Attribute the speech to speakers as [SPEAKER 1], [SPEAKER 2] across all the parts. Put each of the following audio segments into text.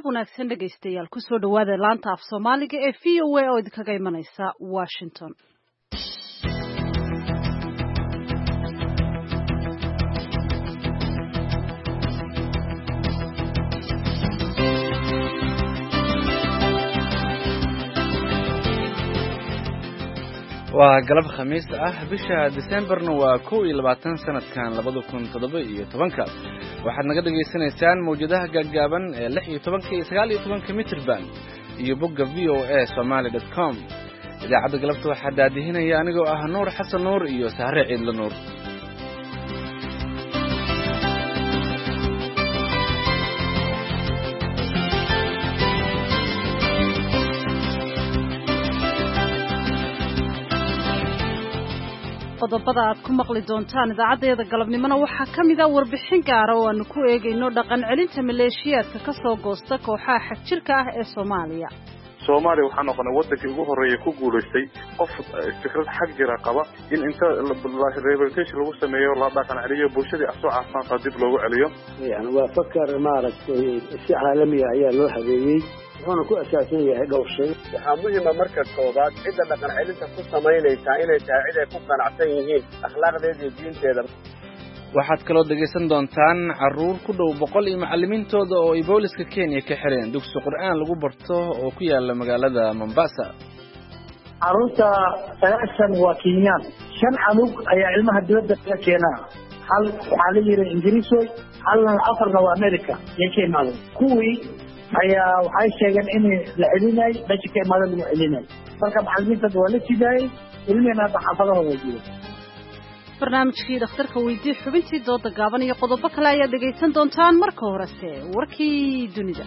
[SPEAKER 1] galab wanaagsan dhegaystayaal ku soo dhawaada laanta af Soomaaliga ee VOA oo idinkaga imanaysa Washington.
[SPEAKER 2] waa galab khamiis ah bisha Decemberna waa 22 sanadkan 2017 waxaad naga dhageysanaysaan mowjadaha gaagaaban ee 16 iyo 19 mitir band iyo bogga voasomali.com idaacadda galabta waxaa daadihinaya anigoo ah Nuur Xasan Nuur iyo Sahre Ciidla Nuur.
[SPEAKER 1] qodobada aad ku maqli doontaan idaacadeeda galabnimona waxaa ka mid ah warbixin gaar ah oo aanu ku eegayno dhaqan celinta maleeshiyaadka ka soo goosta kooxaha xagjirka ah ee Soomaaliya.
[SPEAKER 3] Soomaaliya waxaa noqonay wadankii ugu horeeyay ku guuleystay qof fikrad xag jira qaba in inta rehabilitation lagu sameeyo la dhaqan celiyo bulshadii asoo caafimaad dib loogu celiyo.
[SPEAKER 4] waa fakar maaragtay si caalami ah ayaa loo habeeyey wuxuuna ku asaasan yahay dhowr shay.
[SPEAKER 5] waxaa muhiima marka koobaad cidda dhaqan celinta ku samaynaysaa inay tahay cid ay ku qanacsan yihiin akhlaaqdeeda iyo diinteeda.
[SPEAKER 2] waxaad kaloo dhegaysan doontaan caruur ku dhow 100 iyo macallimiintooda oo ay booliska Kenya ka xireen dugsi Qur'aan lagu barto oo ku yaala magaalada Mombasa.
[SPEAKER 6] caruurta 9 waa Kenyan 5 canug ayaa ilmaha dibadda ka keenaa hal waxaa la yiri Ingiriis halna afarna waa America yake maadan kuwii ayaa waxay sheegeen in la celinay dadka maadan lagu celinay marka macallimiinta waa la sidaay ilmina xafadada wajiro.
[SPEAKER 1] barnaamijkii dhakhtarka weydii xubintii dooda gaaban iyo qodobo kale ayaa dhagaysan doontaan marka horese warkii dunida.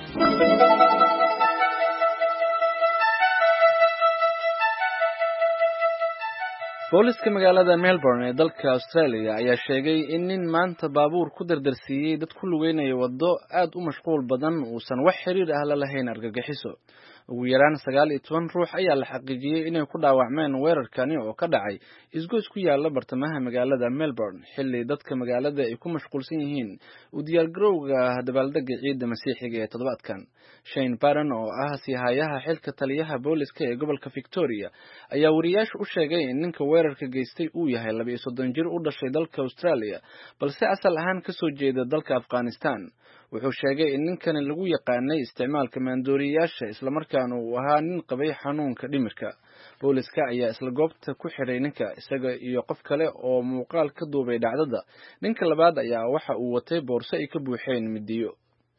[SPEAKER 2] booliska magaalada Melbourne ee dalka Australia ayaa sheegay in nin maanta baabuur ku dardarsiiyay dad ku lugeynaya wado aad u mashquul badan uusan wax xiriir ah la lahayn argagixiso. ugu yaraan 19 ruux ayaa la xaqiijiyay inay ku dhaawacmeen weerarkani oo ka dhacay isgoys ku yaala bartamaha magaalada Melbourne xilli dadka magaalada ay ku mashquulsan yihiin u diyaargarowga dabaaldega ciidda Masiixiga ee toddobaadkan. Shane Barron oo ah sihayaha xilka taliyaha booliska ee gobolka Victoria ayaa wariyaasha u sheegay in ninka weerarka geystay uu yahay 32 jir u dhashay dalka Australia balse asal ahaan ka soo jeeda dalka Afghanistan. wuxuu sheegay in ninkani lagu yaqaanay isticmaalka maandooriyaasha isla markaana uu ahaa nin qabay xanuunka dhimirka. booliska ayaa isla goobta ku xiray ninka isaga iyo qof kale oo muuqaal ka duubay dhacdada. ninka labaad ayaa waxa uu watay boorso ay ka buuxeen midiyo.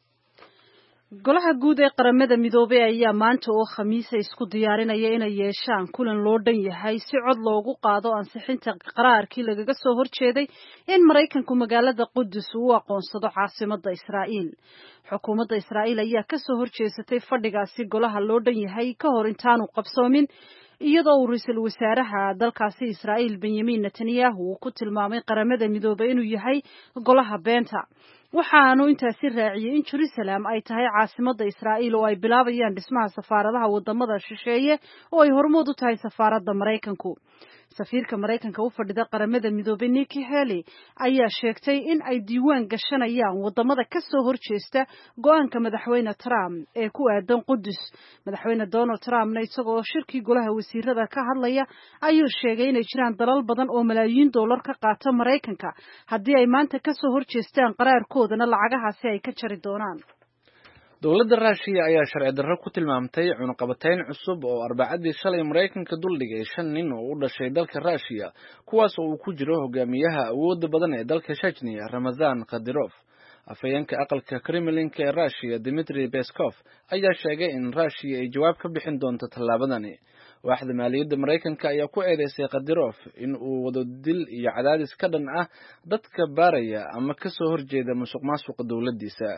[SPEAKER 1] golaha guud ee qaramada midoobay ayaa maanta oo khamiis isku diyaarinaya inay yeeshaan kulan loo dhan yahay si cod loogu qaado ansixinta qaraarkii lagaga soo horjeeday in Mareykanku magaalada Qudus uu aqoonsado caasimadda Israa'iil. xukuumadda Israa'iil ayaa ka soo horjeesatay fadhigaasi golaha loo dhan yahay ka hor intaanu qabsoomin iyadoo ra'iisul wasaaraha dalkaasi Israa'iil Benjamin Netanyahu uu ku tilmaamay qaramada midoobay inuu yahay golaha beenta. waxaanu intaasi raaciyay in Jerusalem ay tahay caasimadda Israa'iil oo ay bilaabayaan dhismaha safaaradaha wadamada shisheeye oo ay hormood u tahay safaaradda Mareykanku. safiirka Mareykanka u fadhida qaramada midoobay Nikki Haley ayaa sheegtay in ay diiwaan gashanayaan wadamada ka soo horjeesta go'aanka madaxweyne Trump ee ku aadan Qudus. madaxweyne Donald Trump isagoo shirkii golaha wasiirada ka hadlaya ayuu sheegay inay jiraan dalal badan oo malaayiin dollar ka qaata Mareykanka haddii ay maanta ka soo horjeestaan qaraarkoodana lacagahaasi ay ka jari doonaan.
[SPEAKER 2] dowladda Russia ayaa sharci darro ku tilmaamtay cunaqabatayn cusub oo Arbacadii shalay Mareykanka duldhigay 5 nin oo u dhashay dalka Russia kuwaas oo uu ku jiro hogaamiyaha awoodda badan ee dalka Chechnya Ramzan Kadyrov. afhayeenka aqalka Kremlin-ka ee Russia Dmitry Peskov ayaa sheegay in Russia ay jawaab ka bixin doonto tallaabadani. waaxda maaliyadda Mareykanka ayaa ku eedeysay Kadyrov in uu wado dil iyo cadaadis ka dhan ah dadka baaraya ama ka soo horjeeda musuqmaasuqa dowladdiisa.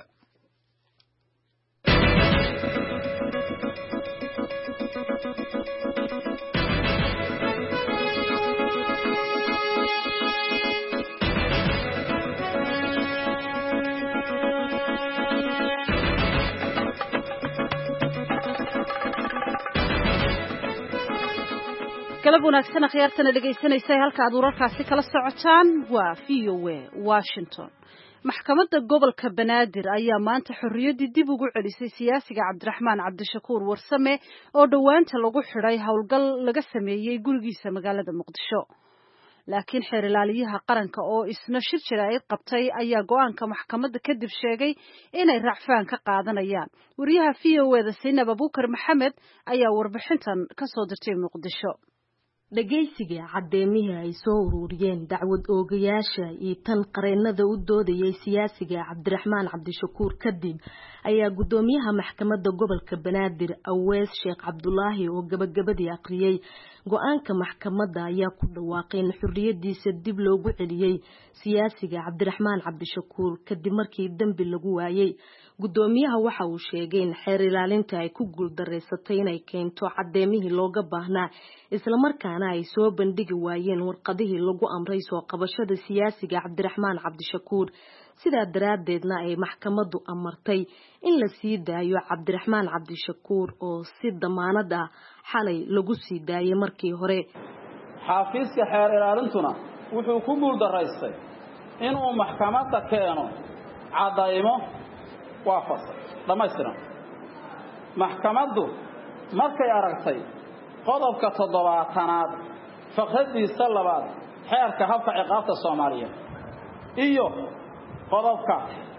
[SPEAKER 1] galab wanaagsan akhyaartana dhagaysanaysa halka aad wararkaasi kala socotaan waa VOA Washington. maxkamadda gobolka banaadir ayaa maanta xorriyaddii dib ugu celisay siyaasiga cabdiraxmaan cabdishakuur warsame oo dhowaanta lagu xidhay howlgal laga sameeyey gurigiisa magaalada muqdisho laakiin xeer ilaaliyaha qaranka oo isna shir jaraa'id qabtay ayaa go'aanka maxkamadda kadib sheegay inay racfaan ka qaadanayaan wariyaha v o e da Saynab Abuukar Maxamed ayaa warbixintan ka soo dirtay muqdisho
[SPEAKER 7] dhageysiga cadeemihii ay soo ururiyeen dacwad oogayaasha iyo tan qareennada u doodayay siyaasiga cabdiraxmaan cabdishakuur kadib ayaa gudoomiyaha maxkamadda gobolka banaadir Awees Sheekh Cabdulaahi oo gabagabadii aqriyay go'aanka maxkamadda ayaa ku dhawaaqay in xurriyadiisa dib loogu celiyay siyaasiga cabdiraxmaan cabdishakuur kadib markii dambi lagu waayay gudoomiyaha waxa uu sheegay in xeer ilaalinta ay ku guuldareysatay inay keento cadeemihii looga baahnaa isla markaana ay soo bandhigi waayeen warqadihii lagu amray soo qabashada siyaasiga cabdiraxmaan cabdishakuur sidaa daraadeedna ay maxkamaddu amartay in la sii daayo cabdiraxmaan cabdishakuur oo si damaanad ah xalay lagu sii daayay markii hore
[SPEAKER 8] xafiiska xeer ilaalintuna wuxuu ku guuldareystay inuu maxkamadda keeno cadaymo waafaqsan dhamaystiran maxkamaddu markay aragtay qodobka 7aad faqradiisa 2 xeerka habka ciqaabta Soomaaliyeed iyo qodobka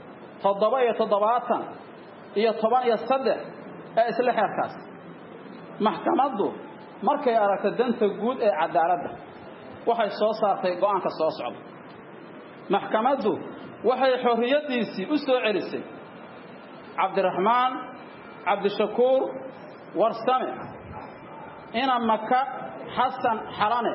[SPEAKER 8] 7 iyo 13 ee isla xeerkaas maxkamaddu markay aragtay danta guud ee cadaaladda waxay soo saartay go'aanka soo socda maxkamaddu waxay xorriyadiisii u soo celisay cabdiraxmaan cabdishakuur warsame ina maka xasan xalane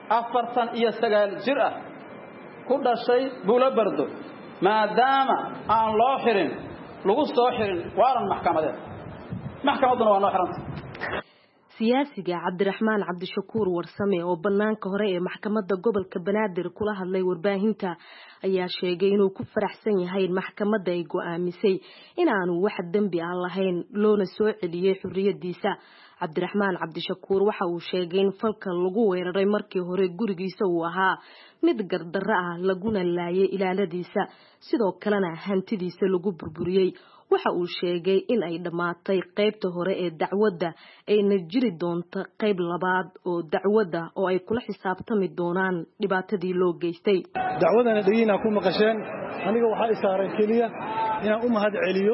[SPEAKER 8] 49 jir ah ku dhashay Buulabardo maadaama aan loo xirin lagu soo xirin waaran maxkamadeed maxkamaduna waa noo xirantay
[SPEAKER 7] siyaasiga cabdiraxmaan cabdishakuur warsame oo banaanka hore ee maxkamadda gobolka banaadir kula hadlay warbaahinta ayaa sheegay inuu ku faraxsan yahay in maxkamadda ay go'aamisay inaanu wax dambi ah lahayn loona soo celiyay xurriyadiisa cabdiraxmaan cabdishakuur waxa uu sheegay in falka lagu weeraray markii hore gurigiisa uu ahaa mid gardarro ah laguna laayay ilaaladiisa sidoo kalena hantidiisa lagu burburiyay waxa uu sheegay in ay dhamaatay qaybta hore ee dacwadda ayna jiri doonto qayb labaad oo dacwadda oo ay kula xisaabtami doonaan dhibaatadii loo geystay
[SPEAKER 9] dacwadana dhageyna ku maqasheen aniga waxa isaaray kaliya inaan u mahad celiyo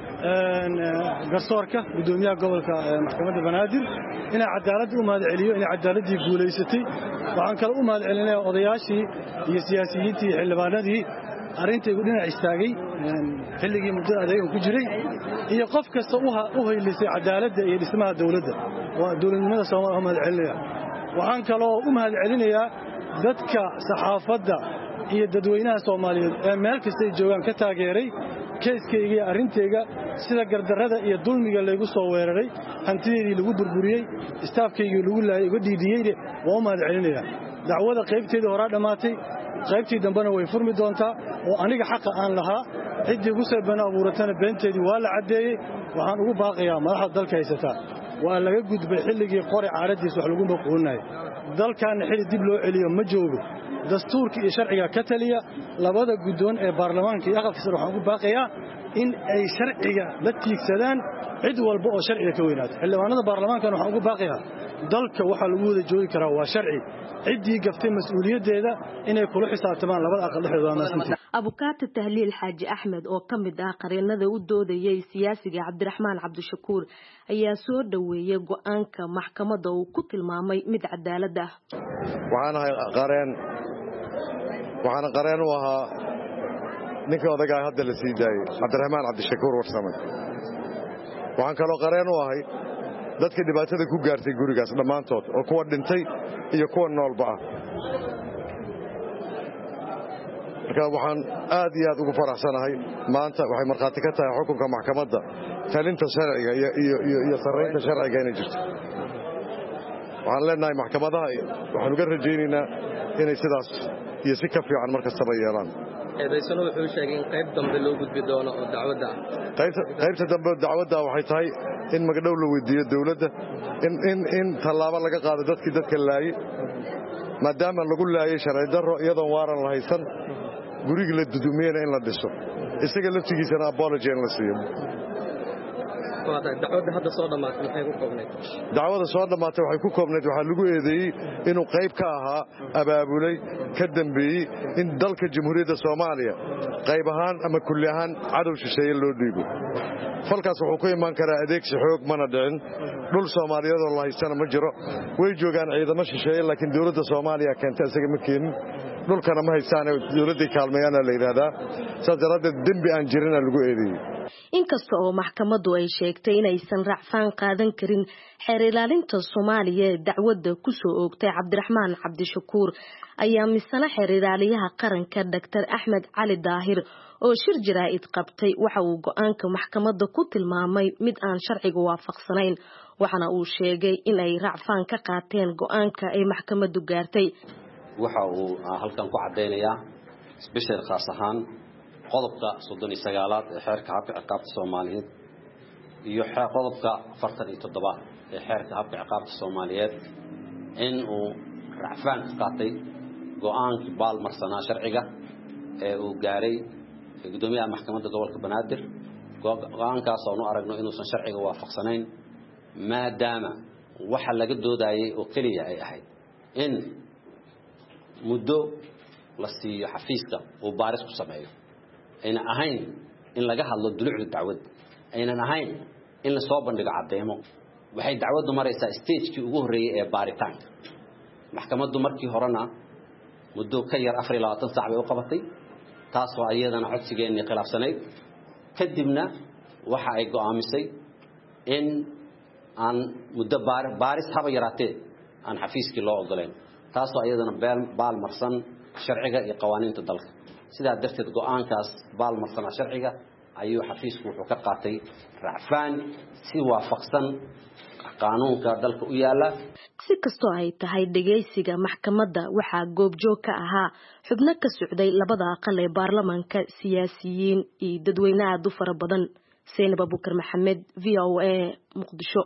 [SPEAKER 9] garsoorka gudoomiyaha gobolka maxkamadda banaadir inay cadaalad u mahad celiyo inay cadaaladii guuleysatay waxaan kale u mahad celinayaa odayaashii iyo siyaasiyiintii xildhibaanadii arintaygu dhinac istaagay xilligii muddada adeegan ku jiray iyo qof kasta u haylisay cadaaladda iyo dhismaha dawladda waa dawladnimada Soomaaliya mahad celinaya waxaan kaloo u mahad celinayaa dadka saxaafadda iyo dadweynaha Soomaaliyeed ee meel kasta ay joogaan ka taageeray keeskayga iyo arintayga sida gardarrada iyo dulmiga lagu soo weeraray hantideedii lagu burburiyay istaafkayga lagu laayay uga dhiidiyay waa mahad celinaya dacwada qaybteedii hore dhamaatay qaybtii dambana way furmi doontaa oo aniga xaq aan lahaa cidii ugu soo bana abuuratana beenteedii waa la cadeeyay waxaan ugu baaqayaa madaxda dalka haysata waa laga gudbay xilligii qori caaradiis wax lagu maqoonay dalkan xilli dib loo celiyo ma joogo dastuurka iyo sharciga ka taliya labada gudoon ee baarlamaanka iyo aqalka sare waxaan ugu baaqayaa in ay sharciga la tiigsadaan cid walba oo sharciga ka weynaato xildhibaanada baarlamaanka waxaan ugu baaqayaa dalka waxa lagu wada joogi karaa waa sharci cidii gaftay mas'uuliyadeeda inay kula xisaabtamaan labada aqal dhexdooda maasintii
[SPEAKER 7] abukaata tahliil xaaji axmed oo kamid ah qareennada u doodayay siyaasiga cabdiraxmaan cabdishakuur ayaa soo dhaweeyay go'aanka maxkamadda uu ku tilmaamay mid cadaalad ah
[SPEAKER 10] waxaan qareen u ahaa ninka odagaa hadda la sii daayay cabdiraxmaan cabdishakuur warsame waxaan kaloo qareen u ahay dadka dhibaatada ku gaartay gurigaas dhammaantood oo kuwa dhintay iyo kuwa noolba ah marka waxaan aad iyo aad ugu faraxsanahay maanta waxay markhaati ka tahay xukunka maxkamadda talinta sharciga iyo sarraynta sharciga inay jirto waxaan leenahay maxkamadaha waxaan uga rajaynaynaa inay sidaas iyo si ka fiican mar kastaba yeelaan
[SPEAKER 11] eedaysana wuxuu sheegay in qayb dambe loo gudbi doono oo dacwadda
[SPEAKER 10] qaybta dambe dacwadda waxay tahay in magdhow la weydiiyo dawladda in tallaabo laga qaado dadkii dadka laayay maadaama lagu laayay sharci darro iyadoon waaran la haysan gurigii la dudumiyeyna in la dhiso isaga laftigiisana apology in la siiyo.
[SPEAKER 11] dacwada hadda soo dhamaatay maxay ku koobnayd?
[SPEAKER 10] dacwada soo dhamaatay waxay ku koobnayd waxaa lagu eedeeyey inuu qayb ka ahaa abaabulay ka dambeeyey in dalka jamhuuriyadda Soomaaliya qayb ahaan ama kulli ahaan cadow shisheeye loo dhiibo. falkaas wuxuu ku imaan karaa adeegsi xoog mana dhicin dhul Soomaaliyeed oo la haystana ma jiro way joogaan ciidamo shisheeye laakiin dawladda Soomaaliya keentay isaga ma keenin dhulkana ma haystaan dawladda kaalmeeyana la yiraahdaa saas daradeed dambi aan jirin lagu eedeeyey.
[SPEAKER 7] inkasta oo maxkamaddu ay sheegtay inaysan racfaan qaadan karin xeer ilaalinta Soomaaliya ee dacwadda ku soo oogtay Cabdiraxmaan Cabdishakuur ayaa misana xeer ilaaliyaha qaranka Dr. Axmed Cali Daahir oo shir jaraa'id qabtay waxa uu go'aanka maxkamadda ku tilmaamay mid aan sharciga waafaqsanayn waxana uu sheegay in ay racfaan ka qaateen go'aanka ay maxkamaddu gaartay.
[SPEAKER 12] waxa uu halkan ku cadeynayaa special khaas ahaan qodobka 39aad ee xeerka habka ciqaabta Soomaaliyeed iyo qodobka 47 ee xeerka habka ciqaabta Soomaaliyeed in uu racfaan ka qaatay go'aankii baalmarsanaa sharciga ee uu gaaray gudoomiyaha maxkamadda gobolka Banaadir go'aankaas oo aanu aragno inuusan sharciga waafaqsanayn maadaama waxa laga doodayay oo kaliya ay ahayd in muddo la siiyo xafiiska oo baaris ku sameeyo ayna ahayn in laga hadlo dulucda dacwad ayna ahayn in la soo bandhigo cadeemo waxay dacwadu maraysaa stage-kii ugu horeeyay ee baaritaanka maxkamaddu markii horena muddo ka yar 24 saac bay u qabatay taas oo iyadana codsigeennii khilaafsanayd kadibna waxa ay go'aamisay in aan muddo baaris haba yaraatee aan xafiiskii loo ogoleen taas oo iyadana baalmarsan sharciga iyo qawaaniinta dalka sidaa darteed go'aankaas baalmarsana sharciga ayuu xafiisku wuxuu ka qaatay racfaan si waafaqsan qaanuunka dalka u yaala.
[SPEAKER 7] si kastoo ay tahay dhageysiga maxkamadda waxaa goobjoog ka ahaa xubno ka socday labada aqal ee baarlamaanka siyaasiyiin iyo dadweyne aad u fara badan. Seynab Abubakar Maxamed, VOA, Muqdisho.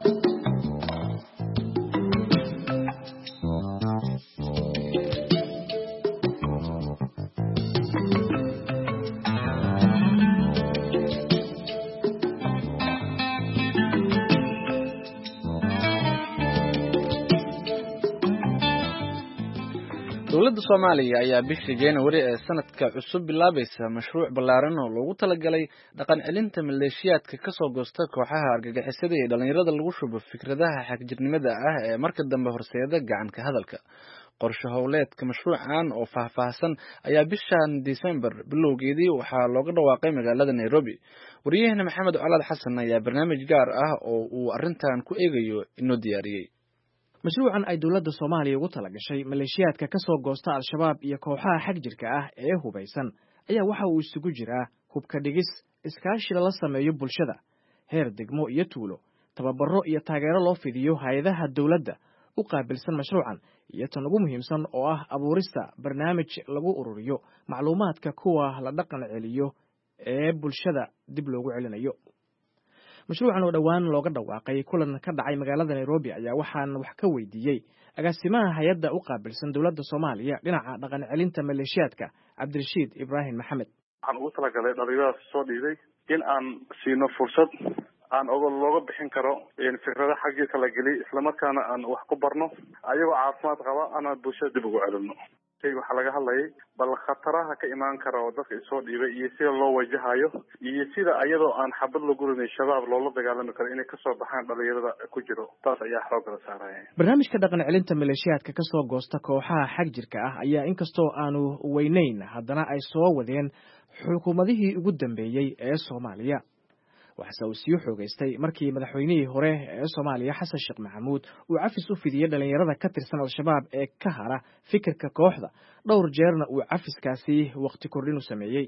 [SPEAKER 2] dowladda Soomaaliya ayaa bishii January ee sanadka cusub bilaabaysa mashruuc ballaaran oo loogu talagalay dhaqan celinta maleeshiyaadka ka soo goosta kooxaha argagixisada ee dhalinyarada lagu shubo fikradaha xagjirnimada ah ee marka dambe horseeda gacanka hadalka. qorshe howleedka mashruucan oo faahfaahsan ayaa bishan December bilowgeedii waxaa looga dhawaaqay magaalada Nairobi. Wariyahana Maxamed Colaad Xasan ayaa barnaamij gaar ah oo uu arrintan ku eegayo inoo diyaariyay.
[SPEAKER 13] mashruucan ay dawladda Soomaaliya ugu talagashay maleeshiyaadka ka soo goosta Al-Shabaab iyo kooxaha xagjirka ah ee hubaysan ayaa waxa uu isugu jiraa hubka dhigis, iskaashi la sameeyo bulshada, heer degmo iyo tuulo, tababaro iyo taageero loo fidiyo hay'adaha dawladda u qaabilsan mashruucan iyo tan ugu muhiimsan oo ah abuurista barnaamij lagu ururiyo macluumaadka kuwa la dhaqan celiyo ee bulshada dib loogu celinayo. mashruucan oo dhawaan looga dhawaaqay kulan ka dhacay magaalada Nairobi ayaa waxaan wax ka weydiiyey agaasimaha hay'adda u qaabilsan dawladda Soomaaliya dhinaca dhaqan celinta maleeshiyaadka Cabdirashiid Ibrahim Maxamed.
[SPEAKER 3] waxaan ugu talagalay dhalinyarada soo dhiibay in aan siino fursad aan looga bixin karo fikrada xagjirka la geliy isla markaana aan wax ku barno ayagoo caafimaad qaba aan bulshada dib ugu celino. waxaa laga hadlayay bal khataraha ka imaan kara oo dadka isoo dhiibay iyo sida loo wajahayo iyo sida ayadoo aan xabad lagu ridin shabaab loola dagaalami karo inay kasoo baxaan dhalinyarada ku jiro taas ayaa xoog la saaraya.
[SPEAKER 13] barnaamijka dhaqan celinta maleeshiyaadka ka soo goosta kooxaha xagjirka ah ayaa inkastoo aanu weynayn haddana ay soo wadeen xukuumadihii ugu dambeeyey ee Soomaaliya. waxaase uu sii xoogaystay markii madaxweynihii hore ee Soomaaliya Xasan Sheekh Maxamuud uu cafis u fidiyay dhalinyarada ka tirsan Al-Shabaab ee ka hara fikirka kooxda dhowr jeerna uu cafiskaasi waqti kordhin u sameeyey.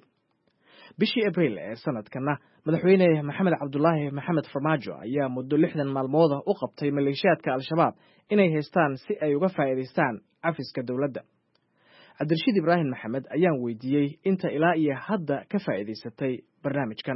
[SPEAKER 13] bishii Abriil ee sanadkana madaxweyne Maxamed Cabdullaahi Maxamed Farmaajo ayaa muddo 60 maalmood u qabtay maleeshiyaadka Al-Shabaab inay haystaan si ay uga faa'iideystaan cafiska dawladda. Cabdirashiid Ibrahim Maxamed ayaan weydiiyey inta ilaa iyo hadda ka faa'iideysatay barnaamijkan.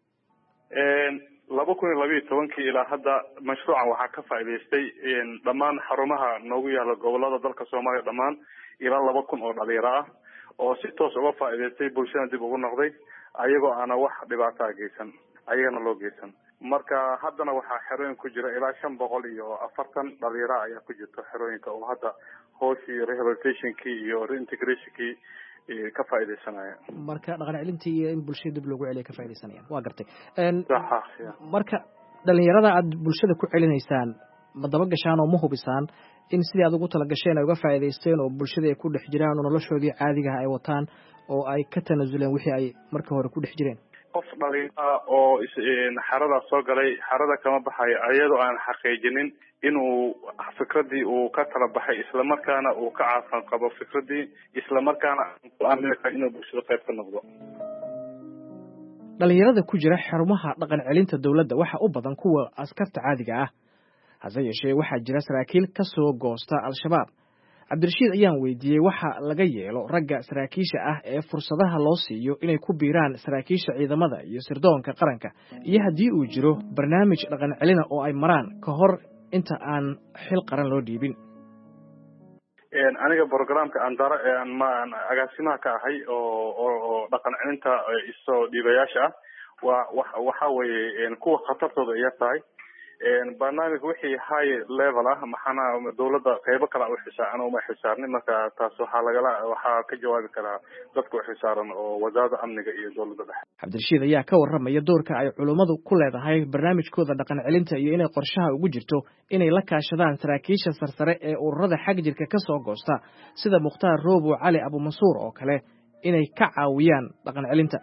[SPEAKER 3] 2012 ilaa hadda mashruucan waxaa ka faa'iideystay dhammaan xarumaha noogu yaala gobolada dalka Soomaaliya dhammaan ilaa 2,000 oo dhalinyaro ah oo si toos uga faa'iidaystay bulshada dib ugu noqday ayagoo aana wax dhibaataa geysan ayagana loo geysan. marka haddana waxaa xerooyin ku jira ilaa 540 dhalinyaro ayaa ku jirta xerooyinka oo hadda hooshii rehabilitationkii iyo reintegrationkii ka faa'iideysanaya.
[SPEAKER 13] marka dhaqan celintii iyo in bulshada dib loogu celiyo ka faa'iideysanayaan waa gartay. marka dhalinyarada aad bulshada ku celinaysaan ma daba gashaan oo ma hubisaan in sidii aad ugu tala gasheen ay uga faa'iideysteen oo bulshada ay ku dhex jiraan oo noloshoodii caadiga ah ay wataan oo ay ka tanasuleen wixii ay markii hore ku dhex jireen?
[SPEAKER 3] qof dhalinyaro oo xarada soo galay xarada kama baxayo iyadoo aan xaqiijinin inuu fikradii uu ka tala baxay isla markaana uu ka caafan qabo fikradii isla markaana inuu bulshada qayb ka noqdo.
[SPEAKER 13] dhalinyarada ku jira xarumaha dhaqan celinta dowladda waxa u badan kuwa askarta caadiga ah, hase yeeshee waxaa jira saraakiil ka soo goosta al-shabaab. cabdirashiid ayaan weydiiyey waxa laga yeelo ragga saraakiisha ah ee fursadaha loo siiyo inay ku biiraan saraakiisha ciidamada iyo sirdoonka qaranka, iyo haddii uu jiro barnaamij dhaqan celina oo ay maraan ka hor inta aan xil qaran loo dhiibin.
[SPEAKER 3] aniga programka aan agaasimaha ka ahay oo dhaqan celinta isoo dhiibayaasha ah waxa weeye kuwa khatartooda ay tahay barnaamij wixii high level ah maxana dawladda qaybo kala u xisaaran oo ma xisaarnin. marka taas waxaa ka jawaabi karaa dadka u xisaaran oo wasaaradda amniga iyo dawladda dhexe.
[SPEAKER 13] cabdirashiid ayaa ka warramaya doorka ay culummadu ku leedahay barnaamijkooda dhaqan celinta iyo inay qorshaha ugu jirto inay la kaashadaan saraakiisha sarsare ee ururada xag jirka ka soo goosta sida Mukhtaar Roobo Cali Abu Mansuur oo kale inay ka caawiyaan dhaqan celinta.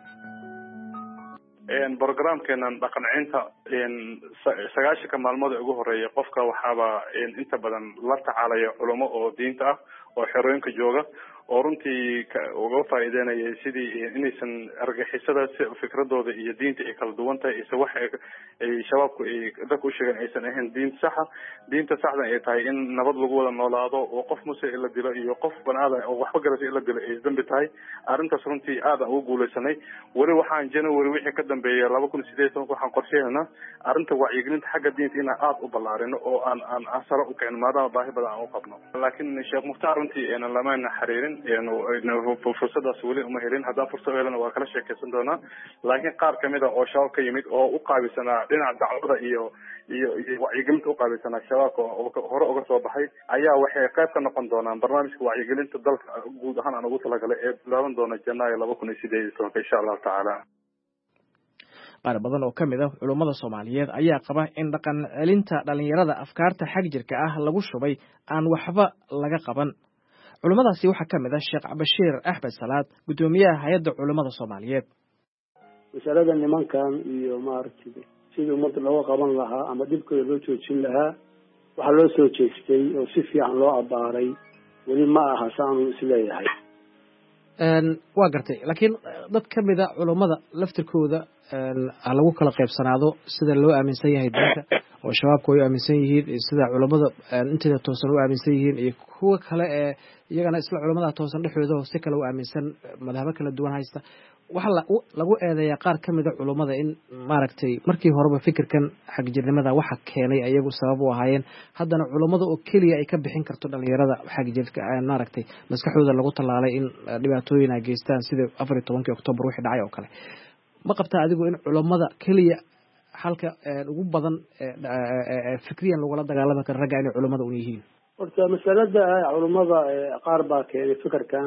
[SPEAKER 3] programkeena dhaqan celinta 90 maalmood ugu horeeyay qofka waxaaba inta badan la tacaalaya culimo oo diinta ah oo xerooyinka jooga oo runtii uga faa'iideynaya sidii inaysan argagixisada fikradooda iyo diinta ay kala duwan tahay isa wax ay shabaabku ay dadku u sheegan aysan ahayn diinta saxda ay tahay in nabad lagu wada noolaado oo qof muslim ila dilo iyo qof banaadan oo waxba garasay ila dilo ay dambi tahay. arrintaas runtii aad aan ugu guuleysanay. weli waxaan January wixii ka dambeeyay 2018 waxaan qorsheynaa arrinta wacyigelinta xagga diinta in aad u ballaarino oo aan asaro u keen maadaama baahi badan aan u qabno. laakiin Sheekh Mukhtaar runtii lama xariirin fursadaas weli uma helin. haddaan fursad helana waa kala sheekeysan doonaa. laakiin qaar kamid oo shabaab ka yimid oo u qaabilsanaa dhinaca dacwada iyo wacyigelinta u qaabilsanaa shabaabka oo hore uga soo baxay ayaa waxay qayb ka noqon doonaan barnaamijka wacyigelinta dalka guud ahaan aan ugu talagalay ee bilaaban doona Janaayo 2018 insha Allah tacaala.
[SPEAKER 13] qaar badan oo ka mid ah culummada Soomaaliyeed ayaa qaba in dhaqan celinta dhalinyarada afkaarta xag jirka ah lagu shubay aan waxba laga qaban. culimadaasi waxaa ka mid ah Sheekh Bashiir Axmed Salaad, gudoomiyaha hay'adda culimada Soomaaliyeed.
[SPEAKER 4] masalada nimankan iyo maartida sidii ummadda looga qaban lahaa ama dhibkooda loo joojin lahaa waxaa loo soo jeestay oo si fiican loo abaaray weli ma aha saanu isleeyahay.
[SPEAKER 13] waa gartay, laakiin dad ka mid ah culimada laftirkooda lagu kala qaybsanaado sida loo aaminsan yahay diinta oo shabaabku ay aaminsan yihiin sida culimada inteeda toosan u aaminsan yihiin iyo kuwa kale ee iyagana isla culimada toosan dhexdooda oo si kale u aaminsan madhabo kala duwan haysta. waxa lagu eedeeyaa qaar ka mid ah culimada in maaragtay markii horeba fikirkan xag jirnimada waxa keenay ayagu sabab u ahaayeen, haddana culimada oo keliya ay ka bixin karto dhalinyarada xag jirka maaragtay maskaxdooda lagu talaalay in dhibaatooyin ay geystaan sida 14 Oktoobar wixii dhacay oo kale. ma qabtaa adigu in culimada keliya halka ugu badan fikriyan lagula dagaalami karo ragga inay culimada u yihiin?
[SPEAKER 4] horta masalada culimada qaar baa keenay fikirkan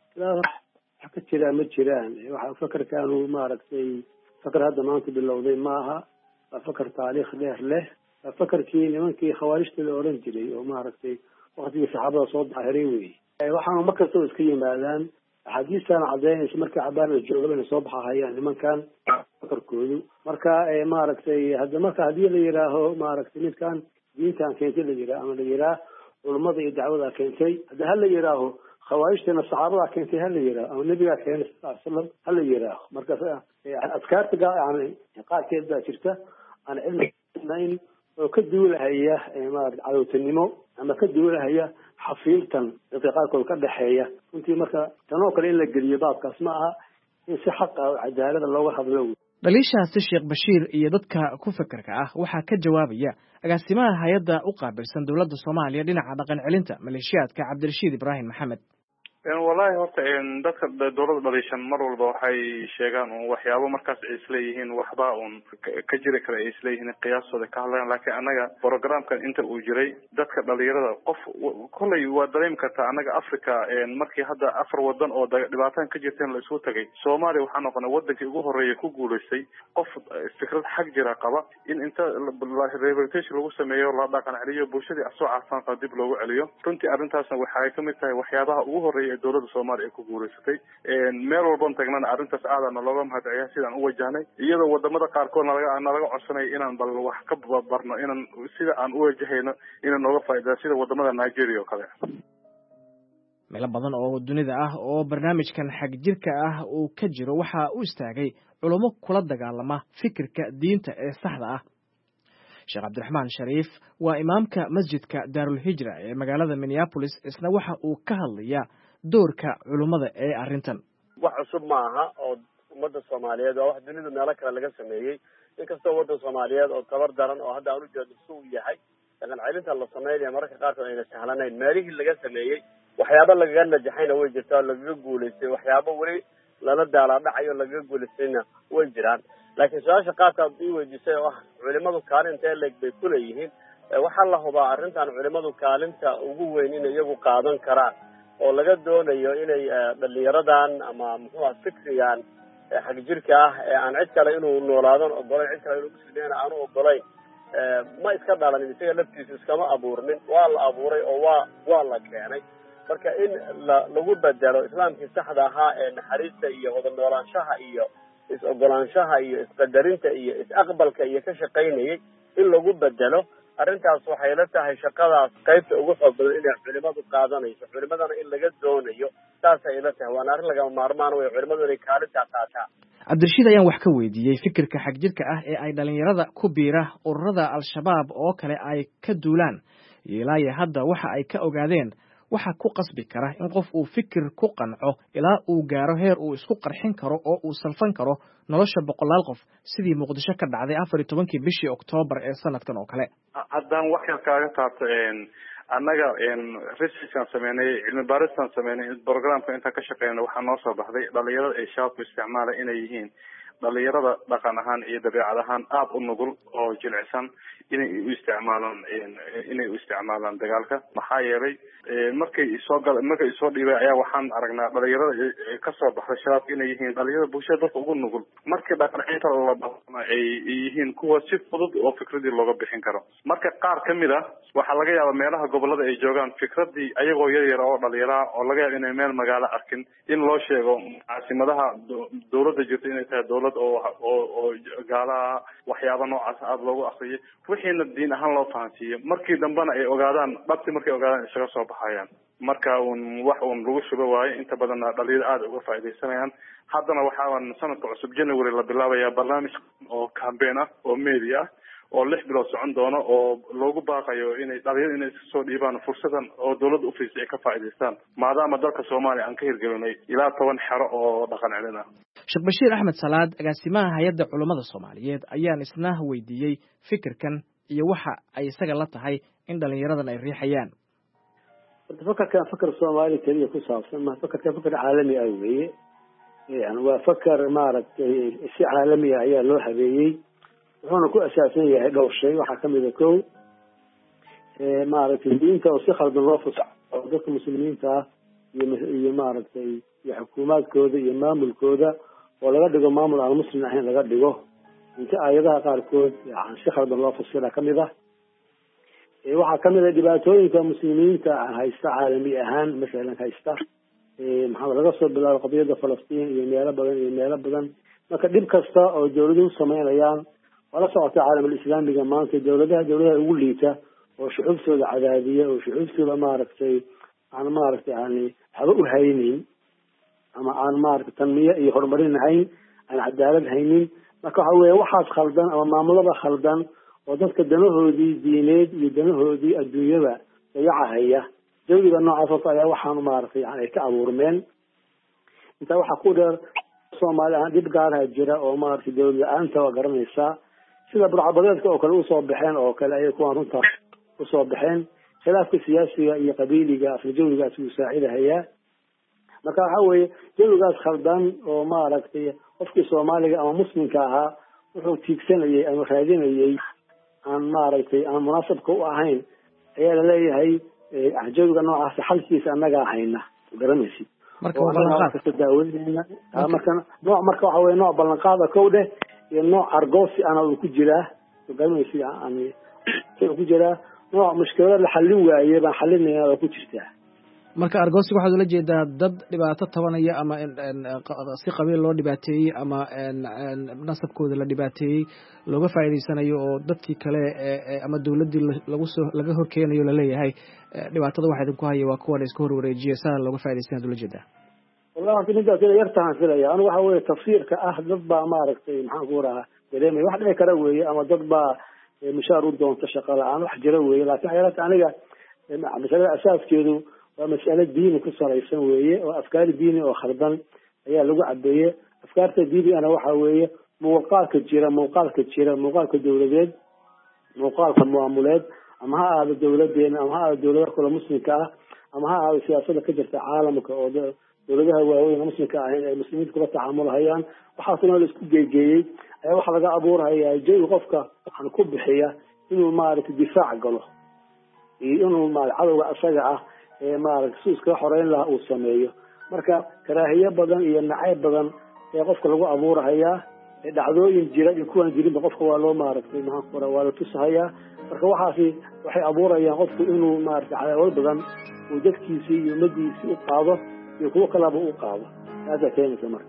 [SPEAKER 4] wax ka jira ma jiraan. waxa fikirkan uu maaragtay fikir hadda maanta bilowday ma aha, waa fikir taariikh dheer leh. waa fikirkii nimankii khawaarijta la oran jiray oo maaragtay waqtigii saxaabada soo daahiray weeye. waxaanu mar kastoo iska yimaadaan axaadiistan cadaynaysa markii cabaar la jooga inay soo baxahayaan nimankan fikirkoodu. marka maaragtay marka haddii la yidhaaho maaragtay midkan diintan keentay la yidhaah ama la yidhaah culimada iyo dacwada keentay, hadda hala yidhaaho khawaarijtana saxaabada keentay hala yidhaaho ama nebigaa keenay sallallahu alayhi wasallam hala yidhaaho. marka adkaarta yani qaarkeed baa jirta aan cilmi oo ka duulahaya maaragtay cadowtanimo ama ka duulahaya xafiiltan dadka qaarkood ka dhexeeya. runtii marka tanoo kale in la geliyo baabkaas ma aha in si xaq ah oo cadaalada looga hadlo.
[SPEAKER 13] dhaliishaasi Sheekh Bashiir iyo dadka ku fikirka ah waxaa ka jawaabaya agaasimaha hay'adda u qaabilsan dowladda Soomaaliya dhinaca dhaqan celinta maleeshiyaadka Cabdirashiid Ibraahim Maxamed.
[SPEAKER 3] wallahi horta dadka dowladda dhalishan mar walba waxay sheegaan waxyaabo markaas ay isleeyihiin waxba ka jiri kara ay isleeyihiin qiyaastooda ka hadlayaan laakiin anaga programkan inta uu jiray dadka dhalinyarada qof kolley waa dareemi kartaa anaga Africa markii hadda 4 wadan oo dhibaataan ka jirteen la isku tagay Soomaaliya waxaa noqonay wadankii ugu horeeyay ku guuleystay qof fikrad xaq jira qaba in inta rehabilitation lagu sameeyo la dhaqan celiyo bulshadii asoo caafimaad dib loogu celiyo runtii arrintaasna waxay ka mid tahay waxyaabaha ugu horeeyay dowladda Soomaaliya ay ku guuleysatay meel walba tagnana arrintaas aadana looga mahadceliyay sidaan u wajahnay iyadoo wadamada qaarkood nalaga codsanay inaan bal wax ka barno inaan sida aan u wajahayno inaan nooga faa'iido sida wadamada Nigeria oo kale
[SPEAKER 13] meelo badan oo dunida ah oo barnaamijkan xag jirka ah uu ka jiro waxa uu istaagay culimo kula dagaalama fikirka diinta ee saxda ah Sheekh Cabdiraxmaan Shariif waa imaamka masjidka Daarul Hijra ee magaalada Minneapolis isna waxa uu ka hadlayaa doorka culimada ee arrintan
[SPEAKER 5] wax cusub ma aha oo ummadda Soomaaliyeed oo wax dunida meelo kale laga sameeyay inkastoo waddan Soomaaliyeed oo tabar daran oo hadda aanu jeedo suu yahay laakiin celinta la sameeyo mararka qaarkood ayna sahlanayn meelihii laga sameeyay waxyaabo lagaga najaxayna way jirtaa lagaga guuleystay waxyaabo weli lala daalaadhacayo lagaga guuleystayna way jiraan laakiin su-aasha qaabka ii weydiisay oo ah culimadu kaalinta leeg bay ku leeyihiin waxaa la hubaa arrintan culimadu kaalinta ugu weyn inay iyagu qaadan karaan oo laga doonayo inay dhalinyaradan ama muxuu ah fikrigan xag jirka ah ee aan cid kale inuu noolaadan ogolayn cid kale inuu muslimin aanu ogolayn ma iska dhalanin isaga laftiisu iskama abuurnin waa la abuuray oo waa la keenay marka in lagu bedelo islaamkii saxda ahaa ee naxariista iyo wada noolaanshaha iyo is-ogolaanshaha iyo isqadarinta iyo is-aqbalka iyo ka shaqaynayay in lagu bedelo arrintaas waxay la tahay shaqadaas qaybta ugu xoog badan inay culimadu qaadanayso culimadana in laga doonayo saasay la tahay waana arrin lagama maarmaan wey culimadu inay kaalintaa qaataan
[SPEAKER 13] Cabdirashiid ayaan wax ka weydiiyey fikirka xag jirka ah ee ay dhalinyarada ku biira ururada al-shabaab oo kale ay ka duulaan ilaa hadda waxa ay ka ogaadeen waxa ku qasbi kara in qof uu fikir ku qanco ilaa uu gaaro heer uu isku qarxin karo oo uu salfan karo nolosha boqolaal qof sidii Muqdisho ka dhacday 14 bishii Oktoobar ee sanadkan oo kale
[SPEAKER 3] haddaan wax yar kaaga taabto annaga research-kan sameynay cilmi baaristan sameynay programka inta ka shaqeynay waxaa noo soo baxday dhalinyarada ay shabaabku isticmaala inay yihiin dhalinyarada dhaqan ahaan iyo dabeecad ahaan aad u nugul oo jilicsan inay u isticmaalaan dagaalka maxaa yeelay markay soo dhiibay ayaa waxaan aragnaa dhalinyarada ka soo baxday shabaabka inay yihiin dhalinyarada bulshada dadka ugu nugul markii dhaqancinta la dhaqma ay yihiin kuwa si fudud oo fikradii looga bixin karo marka qaar kamid ah waxaa laga yaabaa meelaha gobolada ay joogaan fikradii ayagoo yar oo dhalinyara oo laga yaabo inay meel magaalo arkin in loo sheego caasimadaha dowladda jirta inay tahay dowlad oo gaalaha waxyaaba noocaas aada loogu akriyo wixiina diin ahaan loo fahansiiyo markii dambena ay ogaadaan dhabti markay ogaadaan isaga soo baxayaan marka wax lagu shuba waayo inta badan dhalinyaro aada uga faaidaysanayaan haddana waxaa sanadka cusub January la bilaabaya barnaamij oo campaign ah oo media ah oo 6 bilood socon doono oo loogu baaqayo inay dhalinyarada inay iska soo dhiibaan fursadan oo dawladda u fiisay ka faa'iideystaan maadaama dalka Soomaaliya aan ka hirgelinay ilaa 10 xero oo dhaqan celin ah
[SPEAKER 13] Sheekh Bashiir Axmed Salaad agaasimaha hay'adda culimada Soomaaliyeed ayaan isna weydiiyay fikirkan iyo waxa ay isaga la tahay in dhalinyaradan ay riixayaan
[SPEAKER 4] fakar Soomaali kaliya ku saabsan ma fakar caalami ah weeye yani waa fakar maaragtay si caalami ah ayaa loo habeeyay wuxuuna ku asaasan yahay dhowr shay waxaa kamid ah kow maaragtay diinta oo si khaldan loo fasaxo oo dadka muslimiinta ah iyo maaragtay iyo xukuumaadkooda iyo maamulkooda oo laga dhigo maamul aan muslim ahayn laga dhigo inta aayadaha qaarkood yani si khaldan loo fasira kamid ah waxaa kamid ah dhibaatooyinka muslimiinta haysta caalami ahaan masalan haysta maxaa laga soo bilaabo qadiyada Falastiin iyo meelo badan marka dhib kasta oo dawladuhu sameynayaan wala socota caalamka islaamiga maanta dawladaha ugu liita oo shucuubtooda cadaadiya oo shucuubtooda maaragtay yani haba u haynin ama aan maaragtay tanmiye iyo horumarin hayn aan cadaalad haynin marka waxa weeye waxaas khaldan ama maamulada khaldan oo dadka danahoodii diineed iyo danahoodii adduunyada dayacahaya dawliga noocaas ayaa waxaan maaragtay yani ka abuurmeen inta waxa ku dheer Soomaaliya dib gaar ah jira oo maaragtay dawlad la'aanta waa garanaysaa sida burcabadeedka oo kale u soo baxeen oo kale ay kuwan runta u soo baxeen khilaafka siyaasiga iyo qabiiliga afjawliga uu saacidahaya marka waxa weeye jawigaas khaldan oo maaragtay qofkii soomaaliga ama muslimka ahaa wuxuu tiigsanayay ama raadinayay aan maaragtay aan munaasabka u ahayn ayaa laleeyahay jawiga noocaas xalkiisa annagaa hayna garanaysid marka nooc marka waxa weye nooc ballanqaada kow dheh iyo nooc argoosi ana uu ku jiraa garanaysid ku jiraa nooc mushkilada la xallin waaye baan xalinayna oo ku jirtaa
[SPEAKER 13] marka argosiga waxaad ula jeedaa dad dhibaato tabanaya ama si qabiil loo dhibaateeyey ama nasabkooda la dhibaateeyey looga faa'iidaysanayo oo dadkii kale ama dawladdii laga horkeenayo laleeyahay dhibaatada waxa idinku haya waa kuwan iska horwareejiya saa looga faa'idaysanaad ula jeedaa
[SPEAKER 4] wallahi horta midaas ina yartahan filaya anigu waxa weeye tafsiirka ah dad baa maaragtay maxaan ku rahaa dareemaya wax dhici kara weeye ama dad baa mushaar u doonta shaqo la-aan wax jira weeye laakiin ayalata aniga masalada asaaskeedu waa mas'alo diini ku salaysan weeye oo afkaar diini oo khaldan ayaa lagu cabeeye afkaarta diinigana waxa weeye muuqaalka dawladeed muuqaalka maamuleed ama ha ahaado dawladeena ama ha ahaado dawladaha kale muslimka ah ama ha ahaado siyaasada ka jirta caalamka oo dawladaha waaweyn muslimka ahayn ay muslimiinta kula tacaamulhayaan waxaasna la isku geegeeyey ayaa waxaa laga abuurhayaa jawi qofka waxaan ku bixiya inuu maaragtay difaac galo iyo inuu cadowga asaga ah maaragtay si iskaga xoreyn lahaa uu sameeyo marka karaahiye badan iyo nacayb badan ee qofka lagu abuurhayaa dhacdooyin jira iyo kuwaan jirinba qofka waa loo maaragtay maxaan ku waa la tusahayaa marka waxaasi waxay abuurayaan qofku inuu maaragtay cadaawad badan uu dadkiisii iyo ummadiisii u qaado iyo kuwo kalaba u qaado taasaa keenaysa marka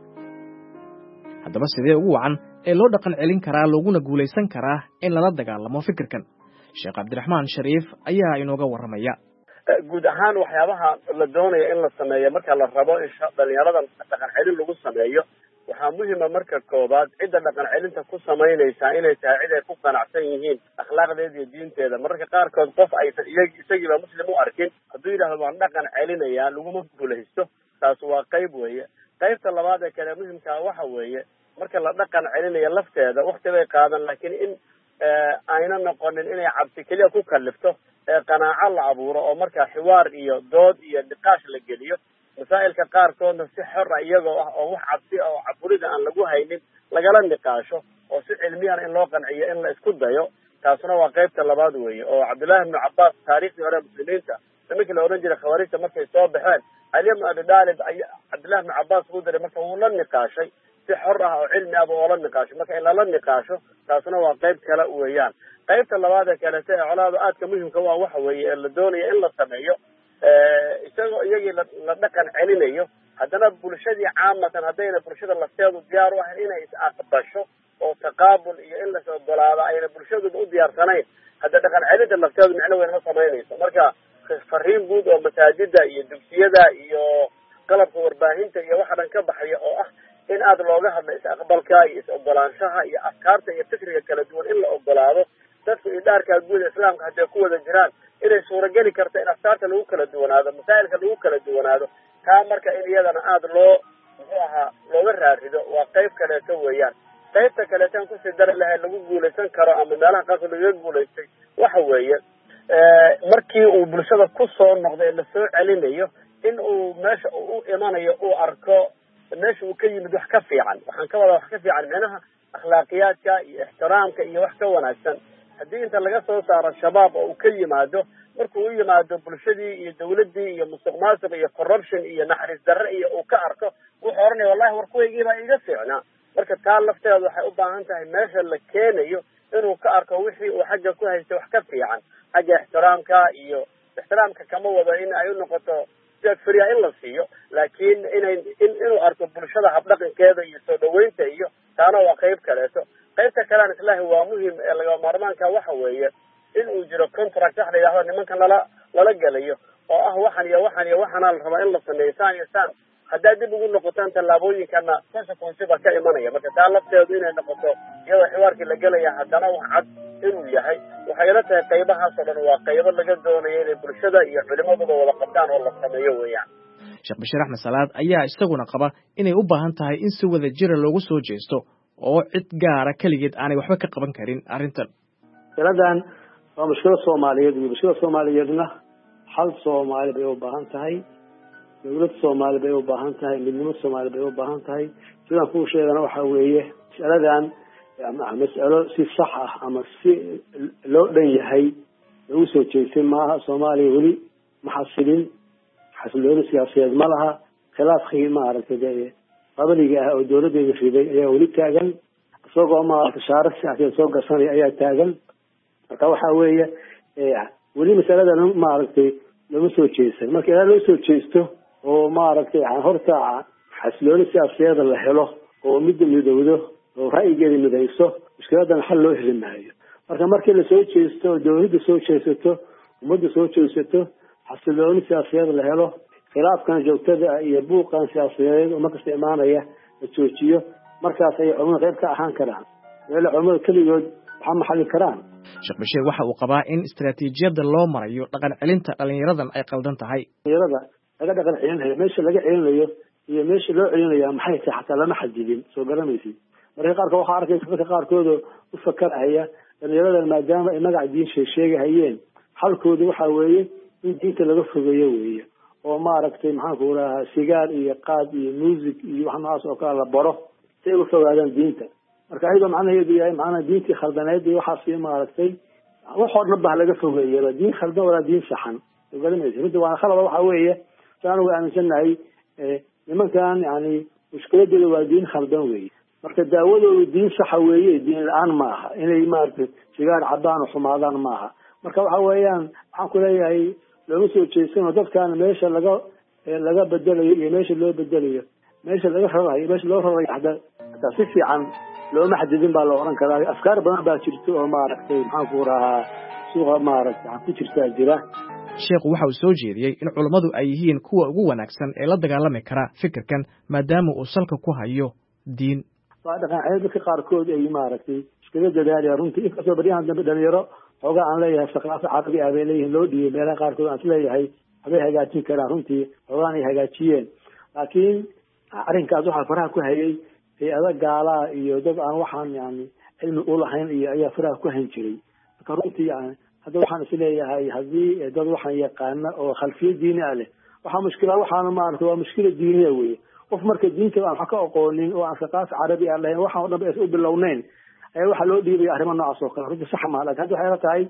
[SPEAKER 13] haddaba sidee ugu wacan ee loo dhaqan celin karaa looguna guulaysan karaa in lala dagaalamo fikirkan sheekh cabdiraxmaan shariif ayaa inooga warramaya
[SPEAKER 5] guud ahaan waxyaabaha la doonaya in la sameeyo marka la rabo in dhalinyarada dhaqan celin lagu sameeyo waxaa muhima marka koobaad cidda dhaqan celinta ku samaynaysaa inay tahay cid ay ku qanacsan yihiin akhlaaqdeeda iyo diinteeda mararka qaarkood qof aysan isagiiba muslim u arkin hadduu yidhahdo waan dhaqan celinayaa laguma guulaysto taas waa qayb weeye qaybta labaad ee kale muhimkaa waxa weeye marka la dhaqan celinayo lafteeda wakti bay qaadan laakiin in ayna noqonin inay cabsi keliya ku kalifto qanaaco la abuuro oo markaa xiwaar iyo dood iyo niqaash la geliyo masaa'ilka qaarkoodna si xora iyagoo ah oo wax cabsi oo caburida aan lagu haynin lagala niqaasho oo si cilmiyana in loo qanciyo in la isku dayo taasna waa qaybta labaad weeye oo cabdullaahi ibnu cabbaas taariikhdii hore muslimiinta nimankii la odhan jiray khawaarijta markay soo baxeen cali ibnu abi daalib cabdullahi ibnu cabbaas buu diray marka wuu la niqaashay si xor ah oo cilmi ahba oo la niqaasho marka in lala niqaasho taasna waa qayb kale weeyaan qaybta labaad ee kalete ee colaada aadka muhimka waa waxa weeye ee la doonaya in la sameeyo isagoo iyagii la dhaqan celinayo haddana bulshadii caamatan haddayna bulshada lafteedu diyaar u ahayn inay is aqbasho oo taqaabul iyo in las ogolaado ayna bulshaduba u diyaarsanayn hadda dhaqan celinta lafteedu micno weyn ma samaynayso marka fariin guud oo masaajida iyo dugsiyada iyo qalabka warbaahinta iyo waxa dhan ka baxaya oo ah in aad looga hadlo is-aqbalka iyo is-ogolaanshaha iyo afkaarta iyo fikriga kala duwan in la ogolaado dadku idhaarkaa guud islaamka hadday ku wada jiraan inay suurageli karto in afkaarta lagu kala duwanaado masaa'ilka lagu kala duwanaado taa marka in iyadana aada looga raarido waa qayb kaleeto weeyaan qaybta kaleetaan kusii dari lahay lagu guulaysan karo ama meelaha qaarkood lagaga guulaystay waxa weeye markii uu bulshada ku soo noqday ee lasoo celinayo in uu meesha uu u imanayo uu arko meesha uu ka yimid wax ka fiican waxaan ka wadaa wax ka fiican micnaha akhlaaqiyaadka iyo ixtiraamka iyo wax ka wanaagsan haddii inta laga soo saaro shabaab oo uu ka yimaado markuu u yimaado bulshadii iyo dawladdii iyo musuq maasuq iyo corruption iyo naxariis darre iyo uu ka arko wuxuu oranaya wallahi war kuwaygiibaa iga fiicnaa marka taa lafteedu waxay u baahan tahay meesha la keenayo inuu ka arko wixii uu xagga ku haystay wax ka fiican xagga ixtiraamka iyo ixtiraamka kama wado in ay u noqoto fria in la siiyo laakiin inuu arko bulshada habdhaqankeeda iyo soo dhaweynta iyo taana waa qayb kaleeto qaybta kalean islaahi waa muhim ee laga maarmaanka waxa weeye in uu jiro contract wax la yidhahdo nimankan lala gelayo oo ah waxan iyo waxana la rabaa in la sameeyo saan iyo saan haddaad dib ugu noqotaan tallaabooyinkana consequence ba ka imanaya marka taa lafteedu inay noqoto iyadoo xiwaarkii la gelaya haddana wax cad inuu yahay waxay ila tahay qaybahaasoo dhan waa qaybo laga doonayo inay bulshada iyo culimadooda wada qabtaan oo la sameeyo weeyaan
[SPEAKER 13] sheekh bashiir axmed salaad ayaa isaguna qaba inay u baahan tahay in si wada jira loogu soo jeesto oo cid gaara keligeed aanay waxba ka qaban karin arrintan
[SPEAKER 4] mushkiladan waa mushkilad soomaaliyeed iyo mushkilada soomaaliyeedna hal soomaali bay u baahan tahay dowlad Soomaali bay u baahan tahay midnimo Soomaali bay u baahan tahay sidaan ku sheegana waxa weeye mas'aladan mas'alo si sax ah ama si loo dhan yahay lagu soo jeestay maaha Soomaaliya weli maxasilin xasilooni siyaasadeed ma laha khilaafkii maaragtay qabaliga ah oo dowladeeda riday ayaa weli taagan isagoo maaragtay shaarar siyaasadeed soo gashanay ayaa taagan marka waxa weeye weli mas'aladan maaragtay lama soo jeesan marka ilaa loo soo jeesto oo maaragtay horta xasilooni siyaasadeed la helo oo midowdo oo ra'yigeeda midayso mushkiladan xal loo heli maayo markii la soo jeesto dowladda soo jeesato ummadda soo jeesato xasilooni siyaasadeed la helo khilaafkan joogtada iyo buuqan siyaasadeed oo markasta imaanaya la joojiyo markaas ay culummada qayb ka ahaan karaan culummada keligood waxaa maxalli karaan
[SPEAKER 13] Sheekh Bashiir waxa uu qabaa in istiraatiijiyada loo marayo dhaqan celinta dhalinyaradan ay qaldan tahay
[SPEAKER 4] dhalinyarada laga dhaqan celinayo meesha laga celinayo iyo meesha loo celinayo maxay tahay xataa lama xadidin soo garanaysid marka qaarkood waxaa arkaysa dadka qaarkood u fakaraya dhalinyaradan maadaama ay magac diin sheegayeen halkooda waxa weeye in diinta laga fogeeyo weeye oo maaragtay maxaan ku rahaa sigaar iyo qaad iyo music iyo wax noocaas oo kale la baro si ay u fogaadaan diinta marka ayadoo macnaheedu yahay macnaha diintii khaldaneed iyo waxaas maaragtay waxoo dhan baa laga fogeeyay diin khaldan wala diin saxan ogaanaysa runtii waa khalad waxa weeye saan ugu aaminsanahay nimankan yani mushkiladooda waa diin khaldan weeye marka daawadoodu diin saxa weeye diin la-aan maaha inay maaragtay sigaar cabaan oo xumaadaan maaha marka waxa weeyaan waxaan ku leeyahay looma soo jeesano dadkan meesha laga bedelayo iyo meesha loo bedelayo meesha laga rarayo meesha loo rarayo hataa si fiican looma xadidin baa la oran karaa afkaar badan baa jirto oo maaragtay maxaan ku rahaa suuqa maaragtay ku jirtaa jira
[SPEAKER 13] sheekhu waxa uu soo jeediyey in culummadu ay yihiin kuwa ugu wanaagsan ee la dagaalami kara fikirkan maadaama uu salka ku hayo diin
[SPEAKER 4] waa dhaqan celin dadka qaarkood ay maaragtay iskaga dadaalaya runtii inkastoo baryahan dambe dhalinyaro xoogaa aan leeyahay saqaafa carabi ah bay leeyihiin loo dhiyey meelaha qaarkood aan isleeyahay waxbay hagaajin karaan runtii xoogaan ay hagaajiyeen laakiin arrinkaas waxaa faraha ku hayay hay-ada gaalaa iyo dad aan waxaan yani cilmi u lahayn iyo ayaa faraha ku hayn jiray marka runtii yani hadda waxaan isleeyahay haddii dad waxaan yaqaana oo khalfiya diini ah leh waxaa mushkila waxaana maaragtay waa mushkila diiniya weye qof marka diinta aan wax ka aqoonin oo aan saqaafa carabi aan lahayn waxaan o dhan ba is u bilowneyn ayaa waxaa loo dhiibaya arrimo noocaas oo kale runtii sax maa lakin hadda waxay la tahay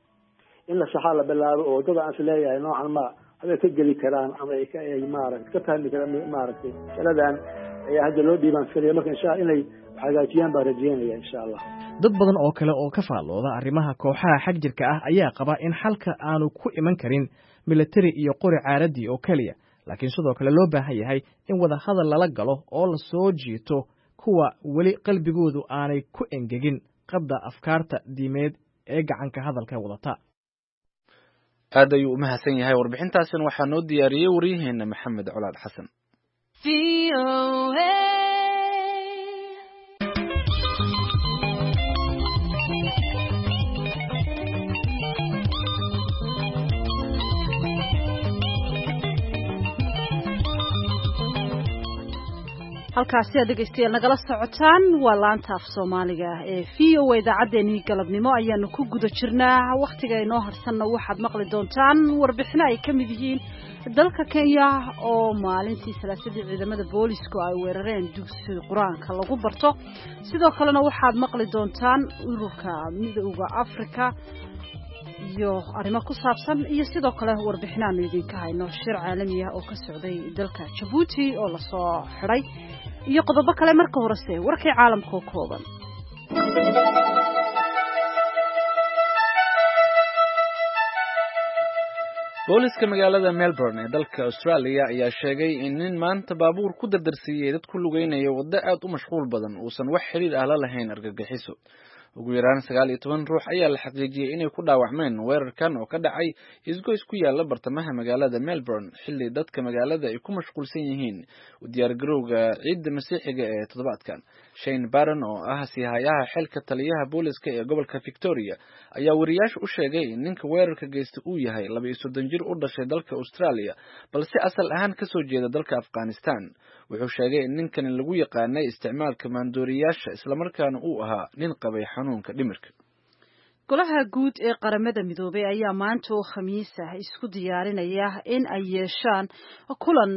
[SPEAKER 4] in la saxaa la bilaabo oo dad aan isleeyahay noocan ma waxbay ka geli karaan ama ay maaragtay ka fahmi karaan maaragtay masaladan ayaa hadda loo dhiibaan filaya marka insha Allah inay hagaajiyaan baa rajeynaya insha Allah
[SPEAKER 13] dad badan oo kale oo ka faallooda arrimaha kooxaha xag jirka ah ayaa qaba in xalka aanu ku iman karin military iyo qori caaradii oo kaliya laakiin sidoo kale loo baahan yahay in wada hadal lala galo oo la soo jiito kuwa weli qalbigoodu aanay ku engegin qabda afkaarta diimeed ee gacanka hadalka wadata
[SPEAKER 2] aad ayuu u mahadsan yahay warbixintaasina waxaa noo diyaariyey waryaheena maxamed colaad xasan
[SPEAKER 1] halkaasi aad dhegeystayaal nagala socotaan waa laanta af soomaaliga ee v o a idaacaddeenii galabnimo ayaanu ku guda jirnaa wakhtiga inoo harsanna waxaad maqli doontaan warbixino ay ka mid yihiin dalka Kenya oo maalintii salaasadii ciidamada booliisku ay weerareen dugsi quraanka lagu barto sidoo kalena waxaad maqli doontaan ururka midowga Afrika iyo arrimo ku saabsan iyo sidoo kale warbixinaanu idinka hayno shir caalami ah oo ka socday dalka Djibouti oo la soo xiray iyo qodobo kale marka horese warkay caalamka oo kooban
[SPEAKER 2] booliska magaalada Melbourne ee dalka Australia ayaa sheegay in nin maanta baabuur ku dardarsiiyay dad ku lugeynaya waddo aad u mashquul badan uusan wax xiriir ah la lahayn argagixiso ugu yaraan 19 ruux ayaa la xaqiijiyay inay ku dhaawacmeen weerarkan oo ka dhacay isgoys ku yaala bartamaha magaalada Melbourne xilli dadka magaalada ay ku mashquulsan yihiin u diyaar garowga ciidda masiixiga ee toddobaadkan Shane Barron oo ah sihayaha xilka taliyaha booliska ee gobolka Victoria ayaa wariyaasha u sheegay in ninka weerarka geystay uu yahay 32 jir u dhashay dalka Australia balse asal ahaan ka soo jeeda dalka Afghanistan wuxuu sheegay in ninkan lagu yaqaanay isticmaalka maandooriyaasha isla markaana uu ahaa nin qabay xanuunka dhimirka
[SPEAKER 1] golaha guud ee qaramada midoobay ayaa maanta oo khamiis ah isku diyaarinaya in ay yeeshaan kulan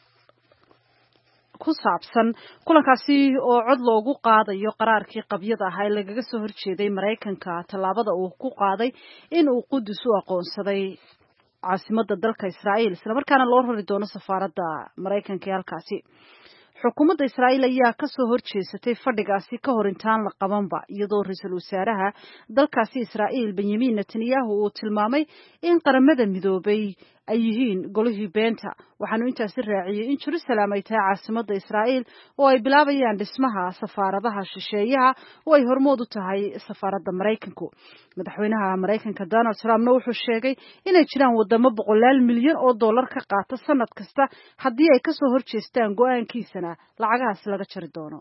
[SPEAKER 1] ku saabsan kulankaasi oo cod loogu qaadayo qaraarkii qabyada ah ee lagaga soo horjeeday Mareykanka tallaabada uu ku qaaday in uu Qudus u aqoonsaday caasimadda dalka Israa'iil isla markaana loo rari doono safaaradda Mareykanka ee halkaasi xukuumadda Israa'iil ayaa ka soo horjeesatay fadhigaasi ka hor intaan la qabanba iyadoo ra'iisul wasaaraha dalkaasi Israa'iil Benjamin Netanyahu uu tilmaamay in qaramada midoobay ay yihiin golihii beenta waxaanu intaasi raaciyay in Jerusalem ay tahay caasimadda Israa'iil oo ay bilaabayaan dhismaha safaaradaha shisheeyaha oo ay hormood u tahay safaaradda Mareykanku madaxweynaha Mareykanka Donald Trumpna wuxuu sheegay inay jiraan wadamo $100 milyan oo dollar ka qaata sanad kasta haddii ay ka soo horjeestaan go'aankiisana lacagahaas laga jari doono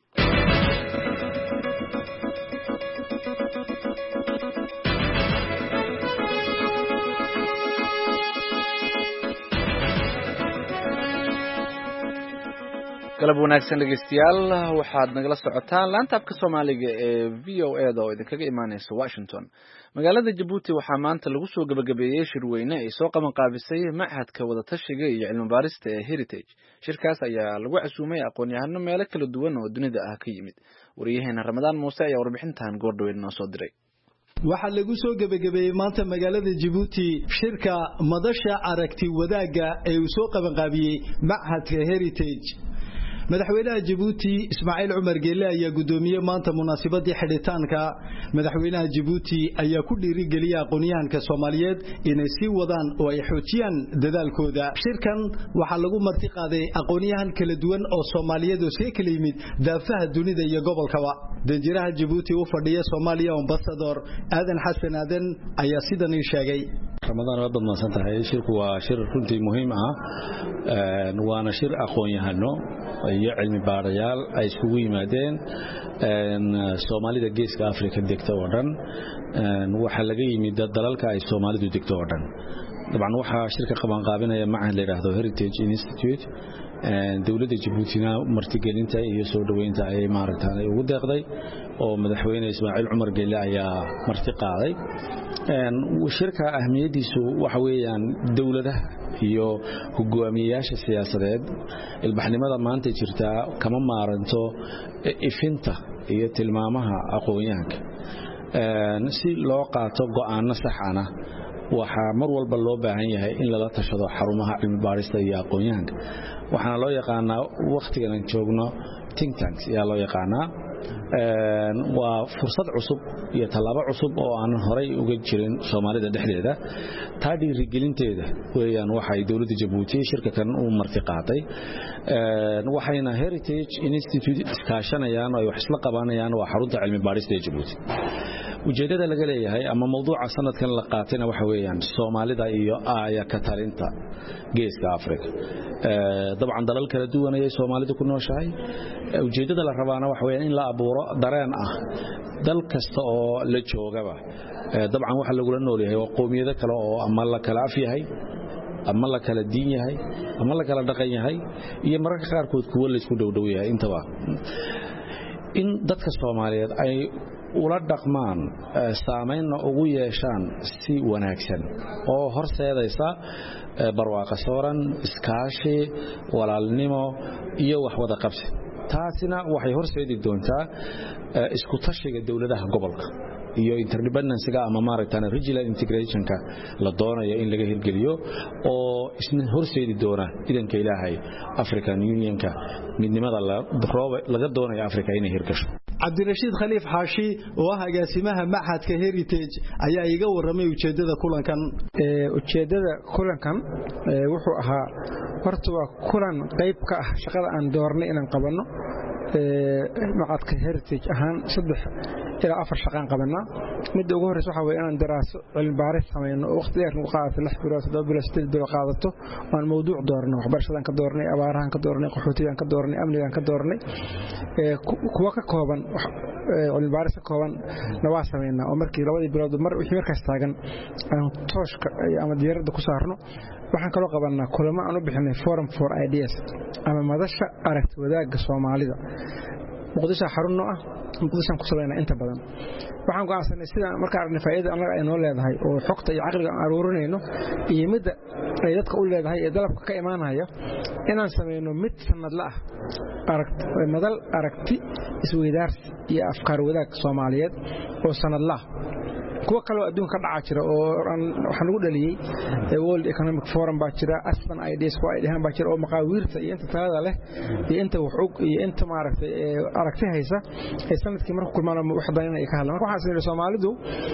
[SPEAKER 2] galab wanaagsan dhegeystayaal waxaad nagala socotaan laanta afka Soomaaliga ee VOA oo idinkaga imaanaysa Washington magaalada Djibouti waxaa maanta lagu soo gabagabeeyay shirweyne ay soo qaban qaabisay Machadka Wadatashiga iyo Cilmi Baarista ee Heritage shirkaas ayaa lagu casuumay aqoon-yahano meelo kala duwan oo dunida ah ka yimid wariyaheena Ramadaan Muuse ayaa warbixintan goordhoweyn noo soo diray
[SPEAKER 14] waxaa lagu soo gabagabeeyay maanta magaalada Djibouti shirka madasha aragti wadaaga ee uu soo qaban qaabiyay Machadka Heritage madaxweynaha Djibouti Ismaaciil Cumar Geelle ayaa gudoomiyay maanta munaasabadii xidhitaanka madaxweynaha Djibouti ayaa ku dhiirigeliyay aqoonyahanka Soomaaliyeed inay sii wadaan oo ay xoojiyaan dadaalkooda shirkan waxa lagu marti qaaday aqoonyahan kala duwan oo Soomaaliyeed oo si kala yimid daafaha dunida iyo gobolkaba danjiraha Djibouti u fadhiya Soomaaliya ambassador Aadan Xasan Aadan ayaa sidan ii sheegay
[SPEAKER 15] Ramadaan waa badnaantahay shirku waa shir runtii muhiim ah waana shir aqoon-yahano iyo cilmi baarayaal ay isugu yimaadeen Soomaalida geeska Afrika degta oo dhan waxa laga yimid dalalka ay Soomaalidu degto oo dhan dabcan waxa shirka qaban qaabinaya macahad la yiraahdo Heritage Institute dawladda Djiboutina martigelinta iyo soo dhaweynta ay maaragtay ugu deeqday oo madaxweyne Ismaaciil Cumar Geelle ayaa marti qaaday shirka ahmiyadiisu waxa weeyaan dawladaha iyo hogaamiyayaasha siyaasadeed ilbaxnimada maanta jirta kama maaranto ifinta iyo tilmaamaha aqoonyahanka si loo qaato go'aano sax ah waxa mar walba loo baahan yahay in lala tashado xarumaha cilmi baarista iyo aqoonyahanka waxaana loo yaqaanaa waqtigan joogno think tanks ayaa loo yaqaanaa waa fursad cusub iyo talaabo cusub oo aan horay uga jirin Soomaalida dhexdeeda taa dhiirigelinteeda weeyaan waxay dawladda Djibouti shirkadan u marti qaaday waxayna Heritage Institute iskaashanayaan oo wax isla qabanayaan waa xarunta cilmi baarista ee Djibouti ujeedada laga leeyahay ama mawduuca sanadkan la qaatayna waxa weeyaan Soomaalida iyo aaya ka talinta geeska Afrika dabcan dalal kala duwan ay Soomaalidu ku nooshahay ujeedada la rabaana waxa weeyaan in la abuuro dareen ah dal kasta oo la joogaba dabcan waxa lagu nool yahay qoomiyada kale oo ama la kala af yahay ama la kala diin yahay ama la kala dhaqan yahay iyo mararka qaar kood kuwa la isku dhow yahay intaba in dadka Soomaaliyeed ay ula dhaqmaan saameynna ugu yeeshaan si wanaagsan oo horseedaysa barwaaqo sooran iskaashi walaalnimo iyo wax wada qabsi taasina waxay horseedi doontaa isku tashiga dawladaha gobolka iyo interdependence-ga ama maaragtay regional integration-ka la doonayo in laga hirgeliyo oo isna horseedi doona idanka Ilaahay African Union-ka midnimada laga doonayo Afrika inay hirgasho
[SPEAKER 14] Cabdirashiid Khaliif Xaashi oo ah agaasimaha Machadka Heritage ayaa iga waramay ujeedada kulankan
[SPEAKER 16] wuxuu ahaa horta waa kulan qayb ka ah shaqada aan doornay inaan qabanno Machadka Heritage ahaan 3 ilaa 4 shaqaan qabanaa midda ugu horeysa waxa weeye inaan daraaso cilmi baaris sameeyno oo waqti dheer nagu qaadato 6 bilood 7 bilood 8 bilood qaadato aan mawduuc doorno waxbarashadan ka doornay abaarahan ka doornay qaxootigan ka doornay amnigan ka doornay kuwa ka kooban cilmi baaris ka kooban nawaa sameeynaa oo markii 2 bilood wixii markaas taagan aan tooshka ama diyaarada ku saarno waxaan kala qabanaa kulamo aan u bixinay forum for ideas ama madasha aragti wadaaga Soomaalida muqdisho xarunno ah muqdisho ku sameeyna inta badan waxaan go'aansanay sida marka aragna faa'iido anaga ay noo leedahay oo xogta iyo aqriga aan aruurinayno iyo midda ay dadka u leedahay ee dalabka ka imaanaya inaan sameeyno mid sanadla ah madal aragti isweydaarsi iyo afkaar wadaag Soomaaliyeed oo sanadla kuwa kale oo adduunka ka dhaca jira oo waxaan ugu dhaliyay World Economic Forum baa jira Aspen Ideas oo ay dhahan baa jira oo maqaawiirta iyo inta talada leh iyo inta wuxuu iyo inta maaragtay aragti haysa ee sanadkii markuu kulmaan wax badan ay ka hadlaan marka waxaan sameeyay Soomaalidu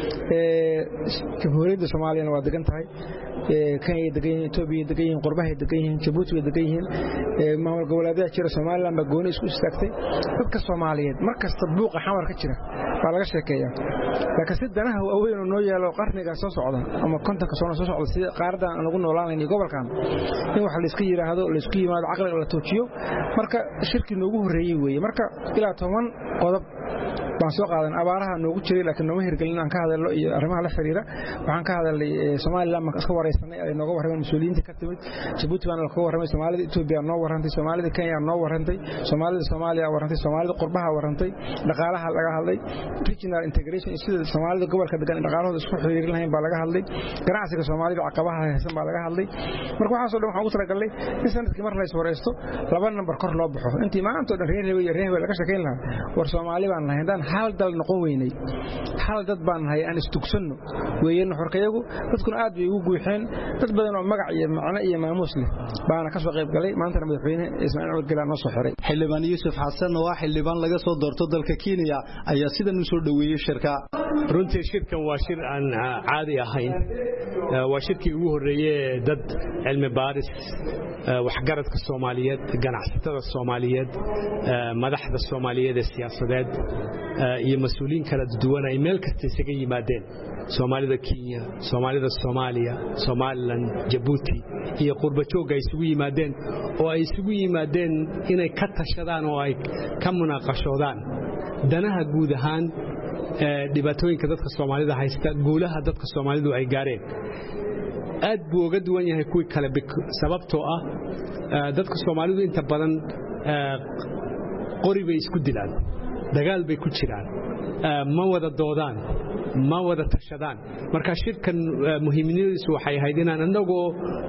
[SPEAKER 16] jamhuuriyadda Soomaaliya waa degan tahay Kenya degan yihiin Ethiopia degan yihiin qurbaha degan yihiin Djibouti degan yihiin maamul goboleedyada jira Soomaaliland ba gooni isku istaagtay dadka Soomaaliyeed markasta buuqa xamar ka jira baa laga sheekeeyaa laakiin sidanaha weyn oo noo yeelo qarniga soo socda ama kontanka soo socda sida qaaradan aan ugu noolaanay gobolkan in wax la iska yiraahdo la isku yimaado aqliga la toojiyo marka shirki noogu horeeyay weeye marka ilaa 10 qodob baan soo qaadan abaaraha noogu jiray laakiin nooma hirgelin aan ka hadalno iyo arrimaha la xiriira waxaan ka hadalay Soomaaliland ma iska wareysanay ay nooga warrameen mas'uuliyiinta ka timid Djibouti baan ka warramay Soomaalida Ethiopia noo warrantay Soomaalida Kenya noo warrantay Soomaalida Soomaaliya warrantay Soomaalida qurbaha warrantay dhaqaalaha laga hadlay regional integration sida Soomaalida gobolka degan dhaqaalahooda isku xiriirin lahayn baa laga hadlay ganacsiga Soomaalida caqabaha haysan baa laga hadlay marka waxa soo dhan waxaan ugu talagalay in sanadkii mar la is wareysto laba number kor loo baxo intii maanta oo dhan reer laga shaqeyn lahaa war Soomaali baan lahayn hal dal noqon weynay hal dad baan hay aan istugsano weeyeen xorkayagu dadkuna aad bay ugu guuxeen dad badan oo magac iyo macna iyo maamuus leh baana ka soo qayb galay maanta madaxweyne Ismaaciil Cumar Geele noo soo xiray
[SPEAKER 14] xildhibaan Yuusuf Xasan oo xildhibaan laga soo doorto dalka Kenya ayaa sidan u soo dhaweeyay shirka
[SPEAKER 17] runtii shirkan waa shir aan caadi ahayn waa shirkii ugu horeeyay dad cilmi baaris waxgaradka Soomaaliyeed ganacsatada Soomaaliyeed madaxda Soomaaliyeed ee siyaasadeed iyo mas'uuliyiin kala duwan ay meel kasta isaga yimaadeen Soomaalida Kenya Soomaalida Soomaaliya Somaliland Djibouti iyo qurba joog ay isugu yimaadeen oo ay isugu yimaadeen inay ka tashadaan oo ay ka munaaqashoodaan danaha guud ahaan dhibaatooyinka dadka Soomaalida haysta guulaha dadka Soomaalidu ay gaareen aad buu uga duwan yahay kuwii kale sababtoo ah dadka Soomaalidu inta badan qori bay isku dilaan dagaal bay ku jiraan ma wada doodaan ma wada tashadaan marka shirkan muhiimadiisu waxay ahayd inaan anagoo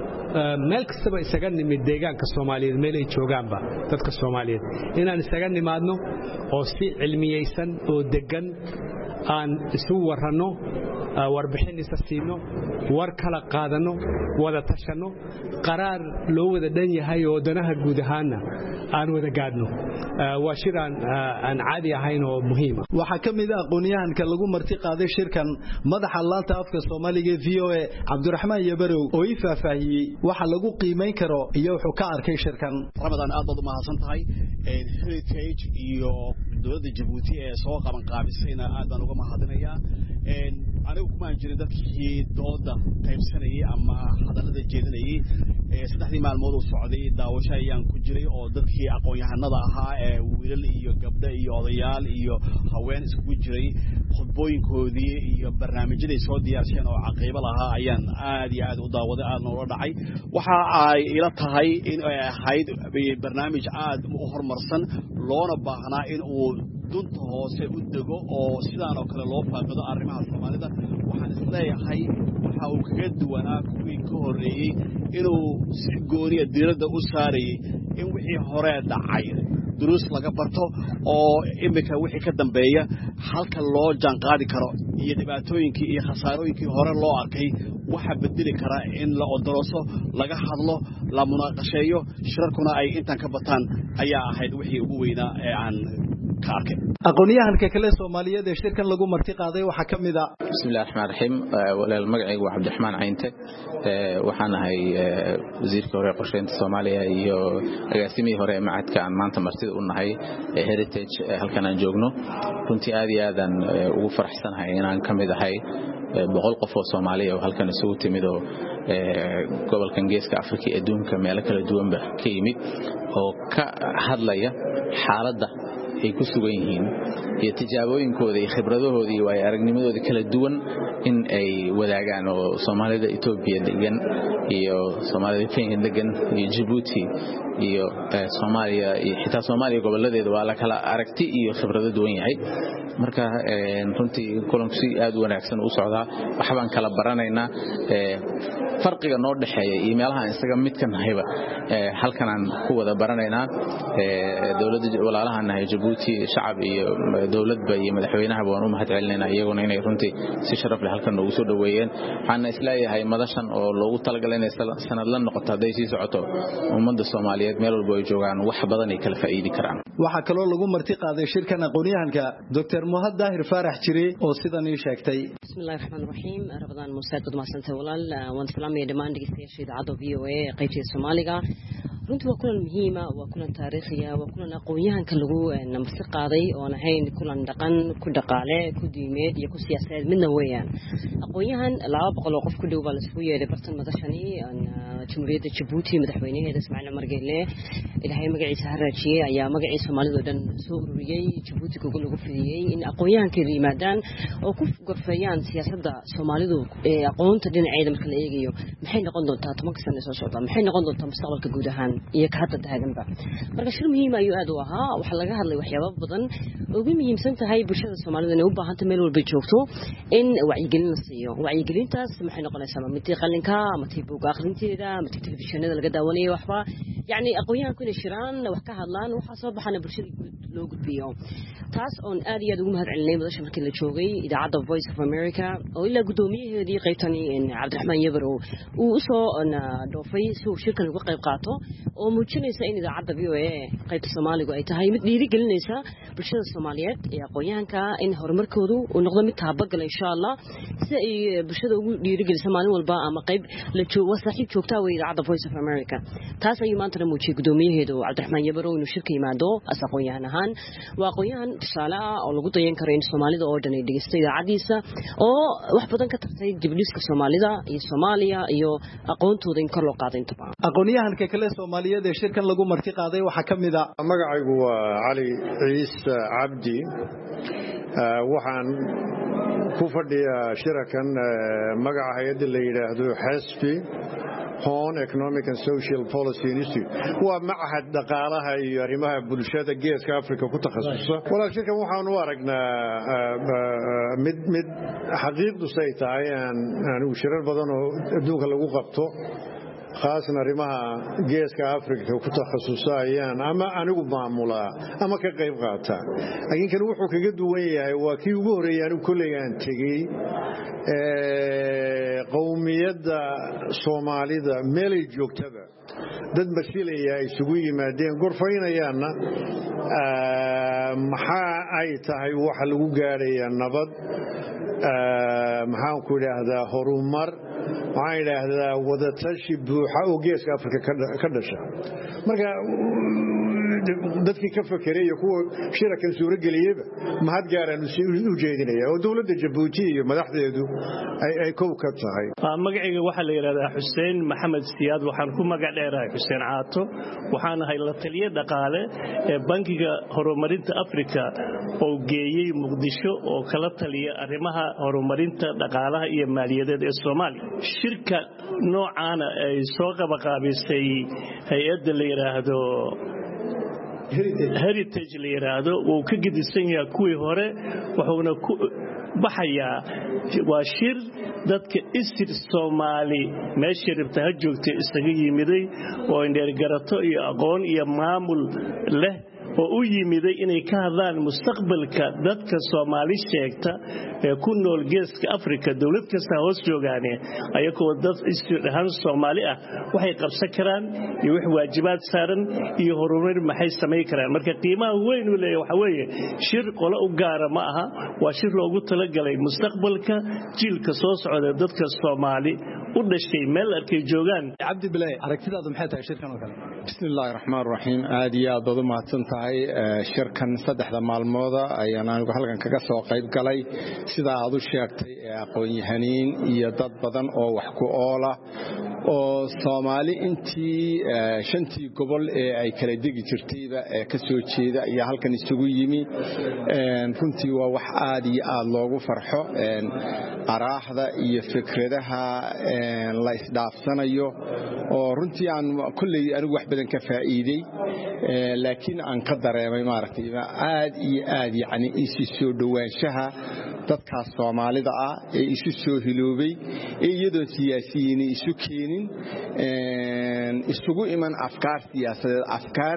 [SPEAKER 17] meel kastaba isaga nimid deegaanka Soomaaliyeed meel ay joogaanba dadka Soomaaliyeed inaan isaga nimaadno oo si cilmiyeysan oo degan aan isu warano warbixin isa siino war kala qaadano wada tashano qaraar loo wada dhan yahay oo danaha guud ahaana aan wada gaadno waa shir aan caadi ahayn oo muhiim ah
[SPEAKER 14] waxa kamid ah aqoonyahanka lagu marti qaaday shirkan madaxa laanta afka Soomaaliga VOA Cabdiraxmaan Yabarow oo faahfaahiyay waxa lagu qiimeyn karo iyo wuxuu ka arkay shirkan
[SPEAKER 18] Ramadan aad baad u mahadsan tahay Heritage iyo dowladda Djibouti ee soo qaban qaabisayna aad baan uga mahadinayaa anigu kuma jirin dadkii dooda qaybsanayay ama hadallada jeedinayay saddexdii maalmood oo socday daawasho ayaan ku jiray oo dadkii aqoon-yahanada ahaa ee wiilal iyo gabdho iyo odayaal iyo haween isku jiray khudbooyinkoodii iyo barnaamijyada soo diyaarsheen oo caqiibo lahaa ayaan aad iyo aad u daawaday aad noola dhacay waxa ay ila tahay in ay ahayd barnaamij aad u horumarsan loona baahnaa in uu dunta hoose u dego oo sidaan oo kale loo faaqido arrimaha Soomaalida waxaan isleeyahay waxa uu kaga duwanaa kuwii ka horeeyay inuu si gooniya diiradda u saarayay in wixii hore dhacay duruus laga barto oo imika wixii ka dambeeya halka loo jaan qaadi karo iyo dhibaatooyinkii iyo khasaarooyinkii hore loo arkay waxa bedeli kara in la odoroso laga hadlo la munaaqasheeyo shirarkuna ay intan ka bataan ayaa ahayd wixii ugu weynaa ee aan ka arkay
[SPEAKER 14] aqoonyahanka kale Soomaaliyeed ee shirkan lagu marti qaaday waxa kamid ah
[SPEAKER 19] bismillaahir rahmaanir rahiim walaal magacaygu waa Cabdiraxmaan Cayinte waxaan ahay wasiirka hore qorsheynta Soomaaliya iyo agaasimihii hore ee macadka aan maanta martida u nahay Heritage halkan aan joogno runtii aad iyo aad aan ugu faraxsanahay inaan kamid ahay 100 qof oo Soomaali ah oo halkan isugu timid oo gobolkan Geeska Afrika ee adduunka meel kala duwan ba ka yimid oo ka hadlaya xaaladda ay ku sugan yihiin iyo tijaabooyinkooda iyo khibradahooda iyo waayo aragnimadooda kala duwan in ay wadaagaan oo Soomaalida Ethiopia degan iyo Soomaalida Kenya degan iyo Djibouti iyo Soomaaliya iyo xitaa Soomaaliya goboladeeda waa la kala aragti iyo khibrado duwan yahay marka runtii kulanku si aad u wanaagsan u socdaa waxbaan kala baranaynaa farqiga noo dhaxeeya iyo meelaha isaga midkan hayba halkan aan ku wada baranaynaa dawladda walaalahan nahay Djibouti shacab iyo dawladba iyo madaxweynaha waan u mahadcelinaynaa iyaguna inay runtii si sharaf leh halkan ugu soo dhaweeyeen waxaan islaayahay madashan oo loogu talagalay inay sanad la noqoto haday sii socoto ummadda Soomaaliyeed meel walba ay joogaan wax badan ay kala faa'iidi karaan
[SPEAKER 14] waxa kale oo lagu marti qaaday shirkan aqoonyahanka Dr. Muhammad Daahir Faarax Jire oo sidan ii sheegtay
[SPEAKER 20] Bismillahir Rahmanir Rahim Ramadan Musaad qad maasanta walaal waan salaamay dhamaan dhageystayaasha idaacada VOA qaybta Soomaaliga runtii waa kulan muhiim ah waa kulan taariikhi ah waa kulan aqoonyahanka lagu marti qaaday oo ahayn kulan dhaqan ku dhaqaale ku diimeed iyo ku siyaasadeed midna weeyaan aqoonyahan 200 oo qof ku dhow baa la isku yeeray bartan madashani Jamhuuriyadda Djibouti madaxweynaheeda Ismaaciil Omar Geelle ilaahay magaciisa haraajiyay ayaa magaciisa Soomaalida dhan soo ururiyay Djibouti kugu lagu fidiyay in aqoonyahanka yimaadaan oo ku gorfeeyaan siyaasadda Soomaalidu ee aqoonta dhinaceeda marka la eegayo maxay noqon doontaa 10 sano soo socda maxay noqon doontaa mustaqbalka guud ahaan iyo ka hadda taaganba marka shir muhiim ah aad u ahaa waxa laga hadlay waxyaabo badan oo ugu muhiimsan tahay bulshada Soomaalida inay u baahan tahay meel walba joogto in wacyigelin la siiyo wacyigelintaas maxay noqonaysaa mid qalinka ama buug akhrinteeda ama telefishinada laga daawanayo waxba yani aqoonyahanku inay shiraan wax ka hadlaan waxa soo baxana bulshada loo gudbiyo taas oo aad iyo aad ugu mahadcelinay madasha markii la joogay idaacadda Voice of America oo ilaa gudoomiyaheedii qaybtani Cabdiraxmaan Yabarow uu soo dhoofay soo shirkan uga qayb qaato oo muujinaysa in idaacadda VOA qaybta Soomaaliga ay tahay mid dhiirigelinaysa bulshada Soomaaliyeed ee aqoonyahanka in horumarkoodu uu noqdo mid taabagala insha Allah si ay bulshada ugu dhiirigeliso maalin walba ama qayb la joogo saaxiib joogta ah idaacadda Voice of America taas ay maanta muujiyay gudoomiyaheedu Cabdiraxmaan Yabarow inuu shirka yimaado aqoonyahan ahaan waa aqoonyahan tusaale ah oo lagu dayan karo in Soomaalida oo dhan ay dhageystay idaacadiisa oo wax badan ka tartay dibdhiska Soomaalida iyo Soomaaliya iyo aqoontooda in kor loo qaado inta badan
[SPEAKER 14] aqoonyahanka kale Soomaaliyeed ee shirkan lagu marti qaaday waxa kamid ah
[SPEAKER 21] magacaygu waa Cali Ciise Cabdi waxaan ku fadhiyaa shirkan magaca hay'adda la yiraahdo Xisbi Horn Economic and Social Policy Institute waa macahad dhaqaalaha iyo arrimaha bulshada geeska Afrika ku takhasusa walaal shirkan waxaan u aragnaa mid xaqiiqdu say tahay aan shirar badan oo adduunka lagu qabto خاصة arrimaha geeska Afrika ku takhasusayaan ama anigu maamula ama ka qayb qaata laakiin kan wuxuu kaga duwan yahay waa kii ugu horeeyay anigu kulligaan tagay qowmiyadda Soomaalida meel ay joogtaba dad bashilaya isugu yimaadeen gorfaynayaana maxaa ay tahay wax lagu gaarayaa nabad maxaan ku yiraahdaa horumar waxaan yiraahdaa wadatashi buuxa oo geeska Afrika ka dhasha marka dadkii ka fakiray kuwa shirkan suura galiyayba mahad gaaraan u jeedinaya oo dawladda Djibouti iyo madaxdeedu ay koob ka tahay
[SPEAKER 22] magacayga waxa la yiraahdaa Xuseen Maxamed Siyaad waxaan ku magac dheerahay Xuseen Caato waxaan ahay la taliye dhaqaale ee bankiga horumarinta Afrika oo geeyay Muqdisho oo kala taliya arrimaha horumarinta dhaqaalaha iyo maaliyadeed ee Soomaaliya shirka noocan ay soo qabanqaabisay hay'adda la yiraahdo heritage la yiraahdo oo ka gidisan yahay kuwii hore wuxuuna ku baxayaa waa shir dadka isir Soomaali meeshii rabta ha joogtay isaga yimiday oo indheer garato iyo aqoon iyo maamul leh oo u yimiday inay ka hadlaan mustaqbalka dadka Soomaali sheegta ee ku nool geeska Afrika dawlad kasta hoos joogaane ayagoo dad isdhahan Soomaali ah waxay qabsan karaan iyo wax waajibaad saaran iyo horumar maxay sameey karaan marka qiimaha weyn u leeyahay waxa weeye shir qolo u gaar ma aha waa shir loogu talagalay mustaqbalka jiilka soo socda dadka Soomaali u dhashay meel arkay joogaan
[SPEAKER 14] Cabdi Bilay aragtidaadu maxay tahay shirkan oo kale
[SPEAKER 23] Bismillahir Rahmanir Rahim aad iyo aad u mahadsantahay
[SPEAKER 6] tahay shirkan saddexda maalmooda ayaan anigu halkan kaga soo qayb galay sida aad u sheegtay aqoon-yahaniin iyo dad badan oo wax ku oola oo Soomaali intii shantii gobol ee ay kala degi jirtayba ka soo jeeda ayaa halkan isugu yimi runtii waa wax aad iyo aad loogu farxo araahda iyo fikradaha la isdhaafsanayo oo runtii aan kulli anigu wax badan ka faa'iiday laakiin aan ka dareemay maaragtay aad iyo aad yani isu soo dhawaanshaha dadka Soomaalida ah ee isu soo hiloobay iyadoo siyaasiyiin isu keenin isugu iman afkaar siyaasadeed afkaar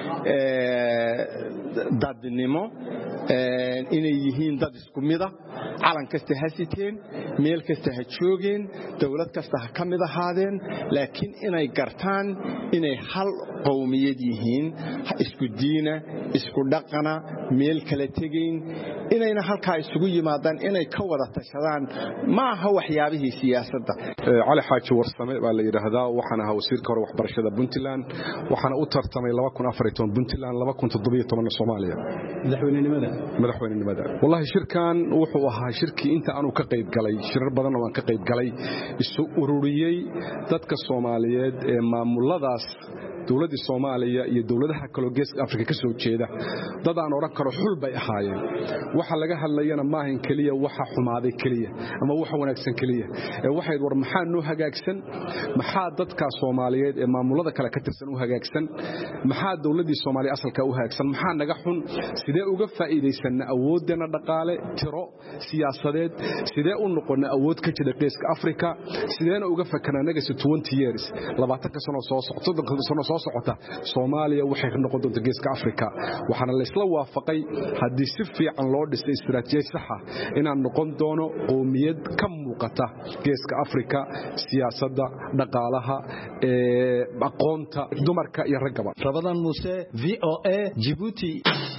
[SPEAKER 6] dadnimo inay yihiin dad isku mid ah calan kasta ha siteen meel kasta ha joogeen dawlad kasta ha kamid ahaadeen laakiin inay gartaan inay hal qowmiyad yihiin isku diina isku dhaqana meel kala tegayn inayna halkaa isugu yimaadaan inay ka wada tashadaan ma aha waxyaabihii siyaasadda
[SPEAKER 8] cali xaaji warsame baa la yiraahdaa waxaan ahaa wasiirka hore waxbarashada Puntland waxaan u tartamay 2014 Puntland 2017 Soomaaliya madaxweynenimada wallahi shirkan wuxuu ahaa shirkii inta aanu ka qayb galay shirar badan oo aan ka qayb galay isu ururiyay dadka Soomaaliyeed ee maamuladaas dawladda Soomaaliya iyo dawladaha kale geeska Afrika ka soo jeeda dad aan oran karo xul bay ahaayeen waxa laga hadlayana ma ahan kaliya waxa xumaaday kaliya ama waxa wanaagsan kaliya waxay war maxaa noo hagaagsan maxaa dadka Soomaaliyeed ee maamulada kale ka tirsan u hagaagsan maxaa dawladda Soomaaliya asalka u hagaagsan maxaa naga xun sidee uga faa'iideysan awoodana dhaqaale tiro siyaasadeed sidee u noqon awood ka jira geeska Afrika sideena uga fakarnaa naga 20 years 20 sano soo socota Soomaaliya waxay noqon doontaa geeska Afrika waxaana la isla waafaqay hadii si fiican loo dhisay istiraatiijiyad sax ah inaan noqon doono qowmiyad ka muuqata geeska Afrika siyaasadda dhaqaalaha aqoonta dumarka iyo ragaba
[SPEAKER 14] Ramadan Muuse VOA Djibouti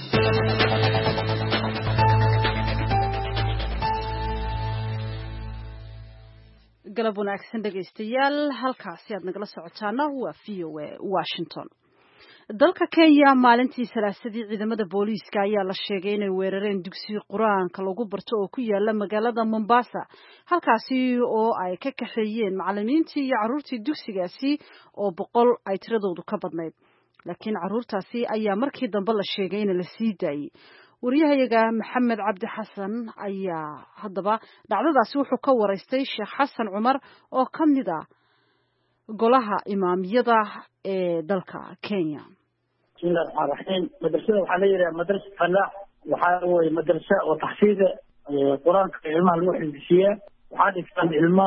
[SPEAKER 1] galab wanaagsan dhageystayaal halkaasi aad nagala socotaana waa VOA Washington dalka Kenya maalintii salaasadii ciidamada booliiska ayaa la sheegay inay weerareen dugsiga Quraanka lagu barto oo ku yaala magaalada Mombasa halkaasi oo ay ka kaxeeyeen macallimiintii iyo carruurtii dugsigaasi oo 100 ay tiradoodu ka badnayd laakiin carruurtaasi ayaa markii dambe la sheegay in la sii daayay wariyahayaga Maxamed Cabdi Xasan ayaa haddaba dhacdadaasi wuxuu ka wareystay Sheekh Xasan Cumar oo kamid ah golaha imaamiyada ee dalka Kenya.
[SPEAKER 23] madrasada waxaa la yiraahdaa madrasa Falaax waxaa weeye madrasa oo taxfiid quraanka ilmaha lagu xifdiyaa waxaa dhigtaan ilma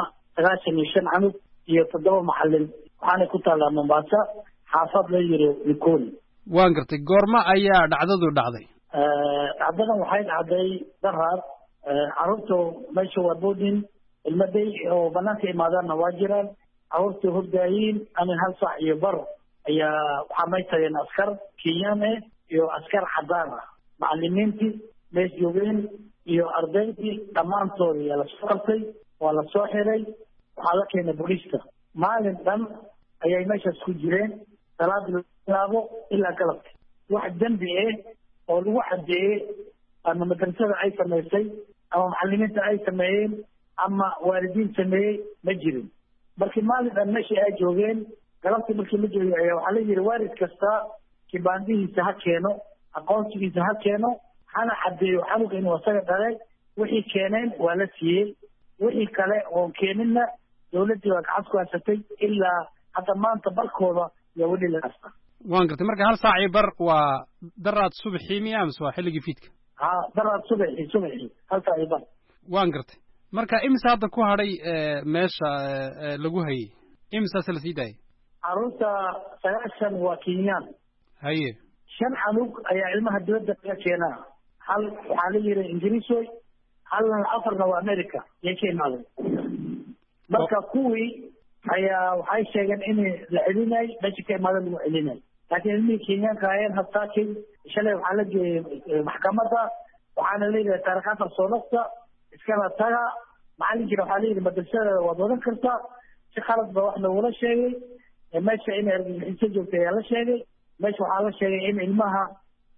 [SPEAKER 23] 95 canug iyo 7 macallin waxaana ku taalaa Mombasa xaafad la yiraahdo Likoni
[SPEAKER 24] waan gartay goorma ayaa dhacdadu dhacday
[SPEAKER 23] dhacdadan waxay dhacday darar carruurtu meesha waa boodin ilmaday oo banaanka imaadana waa jiraan carruurtu hurdaayin ama hal saac iyo bar ayaa waxaa maytayeen askar Kenyan iyo askar cadaan ah macallimiintii mees joogeen iyo ardaydii dhammaantood ayaa la soo qabtay waa la soo xiray waxaa la keenay booliiska maalin dhan ayay meeshaas ku jireen salaadii laabo ilaa galabta wax dambi oo lagu cadeeyay ama madrasada ay sameysay ama macallimiinta ay sameeyeen ama waalidiin sameeyay ma jirin markii maalin dhan meesha ay joogeen galabtii markii la joogay ayaa waxaa la yiri waalid kasta kibaandihiisa ha keeno aqoonsigiisa ha keeno hana cadeeyo xanuunka inuu asaga dhalay wixii keeneen waa la siiyey wixii kale oo keeninna dawladdii waa gacanta ku haysatay ilaa hadda maanta barkooda iyo weli la hasta
[SPEAKER 24] waan gartay marka hal saac iyo bar waa daraad subaxii miya mise waa xilligii fiidka
[SPEAKER 23] daraad subaxii hal saac iyo bar
[SPEAKER 24] waan gartay marka imisa hadda ku hadhay meesha lagu hayay imisaas la sii daayay
[SPEAKER 23] carruurta 9 waa Kenyan
[SPEAKER 24] haye
[SPEAKER 23] 5 canug ayaa ilmaha dibadda laga keenaa hal waxaa la yiri Ingiriisoy halna afarna waa America yay keenaaday marka kuwii ayaa waxay sheegeen in la celinay meesha ka imaadeen lagu celinay laakiin ilmihii Kenyanka ayaan habtaakin shalay waxaa la geeyay maxkamadda waxaana la yiri taariikhda soo noqda iskala taga macallinka waxaa la yiri madrasada waad wadan kartaa si khalad ba wax lagula sheegay meesha in argagixisyo joogtay ayaa la sheegay meesha waxaa la sheegay in ilmaha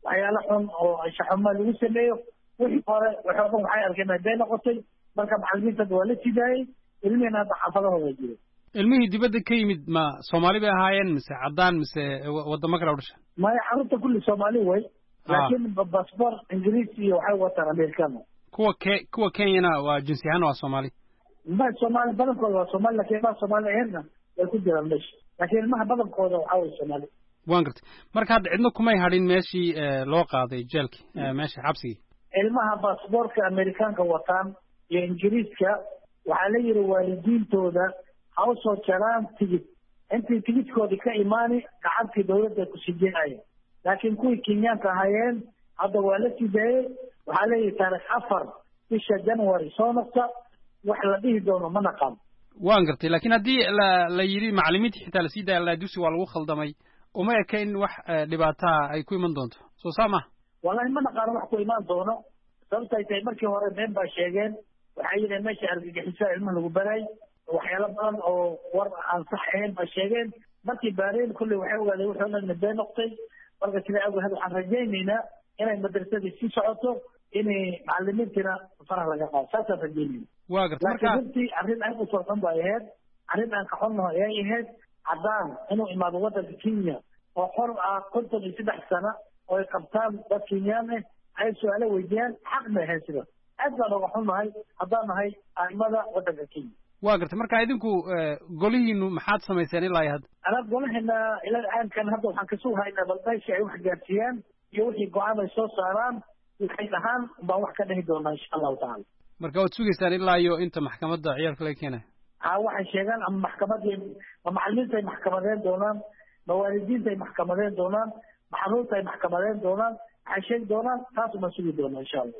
[SPEAKER 23] waxyaalo xun oo anshaxumo lagu sameeyo wixii hore waxoo dhan waxay arkeen bay noqotay marka macallimiinta waa la sidaayey ilmihiina hadda xaafadahooda jiro
[SPEAKER 24] ilmihii dibadda ka yimid ma Soomaali bay ahaayeen mise caddaan mise wadamo kale u dhashay
[SPEAKER 23] maya carruurta kulli Soomaali way laakiin basboor ingiriisi iyo waxay wataan Amerikano
[SPEAKER 24] kuwa Kenyana waa jinsi ahaan waa Soomaali
[SPEAKER 23] ma Soomaali badankooda waa Soomaali laakiin ma Soomaali ahaynna way ku jiraan meesha laakiin ilmaha badankooda waxaa way Soomaali
[SPEAKER 24] waan gartay marka hadda cidna kumay hadhin meeshii loo qaaday jeelkii meesha xabsigii
[SPEAKER 23] ilmaha basboorka Amerikaanka wataan iyo ingiriiska waxaa la yidhi waalidiintooda ha u soo jaraan tigid intii tigidkoodii ka imaani gacantii dawladda ku sijeynaya laakiin kuwii kenyaanka ahaayeen hadda waa la sideeyey waxaa leeyihi taarikh 4 bisha January soo noqta wax la dhihi doono ma naqaan
[SPEAKER 24] waan gartay laakiin haddii la yidhi macallimiinta xitaa la sii daaya dugsi waa lagu khaldamay uma eka in wax dhibaataa ay ku iman doonto soo saama
[SPEAKER 23] wallahi ma naqaano wax ku imaan doono sababta ay tahay markii hore been baa sheegeen waxay yidheen meesha argagixisa ilmaha lagu baray waxyaalo badan oo war aan sax ahayn ba sheegeen markii baareen kulli waxay ogaadeen wuxuu dhan been noqtay marka sida awgeed waxaan rajaynaynaa inay madrasadii sii socoto inay macallimiintina faraha laga qaado saasaan rajaynayna
[SPEAKER 24] waa gartay
[SPEAKER 23] marka runtii arrin aad u sooxan bay ahayd arrin aan ka xunnaho ayay ahayd caddaan inuu imaado waddanka Kenya oo xor ah 53 sano oo ay qabtaan dad Kenyaan ah ay su'aalo weydiiyaan xaq ma ahayn sida aad baan uga xunnahay haddaan nahay aimada waddanka Kenya
[SPEAKER 24] waa gartay marka idinku golihiinu maxaad samayseen ilaa hadda
[SPEAKER 23] anaa golaheena ilaa aankan hadda waxaan ka soo haynaa balbayshi ay wax gaarsiiyaan iyo wixii go-aan ay soo saaraan waxay dhahaan baan wax ka dhihi doonaa insha allahu tacaala
[SPEAKER 24] marka waad sugaysaan ilaa iyo inta maxkamadda ciyaalka laga keenayo
[SPEAKER 23] waxay sheegaan ama maxkamadii ma macallimiinta ay maxkamadeen doonaan ma waalidiinta ay maxkamadeen doonaan ma xanuunta ay maxkamadeen doonaan waxay sheegi doonaan taas uma sugi doonaa insha allah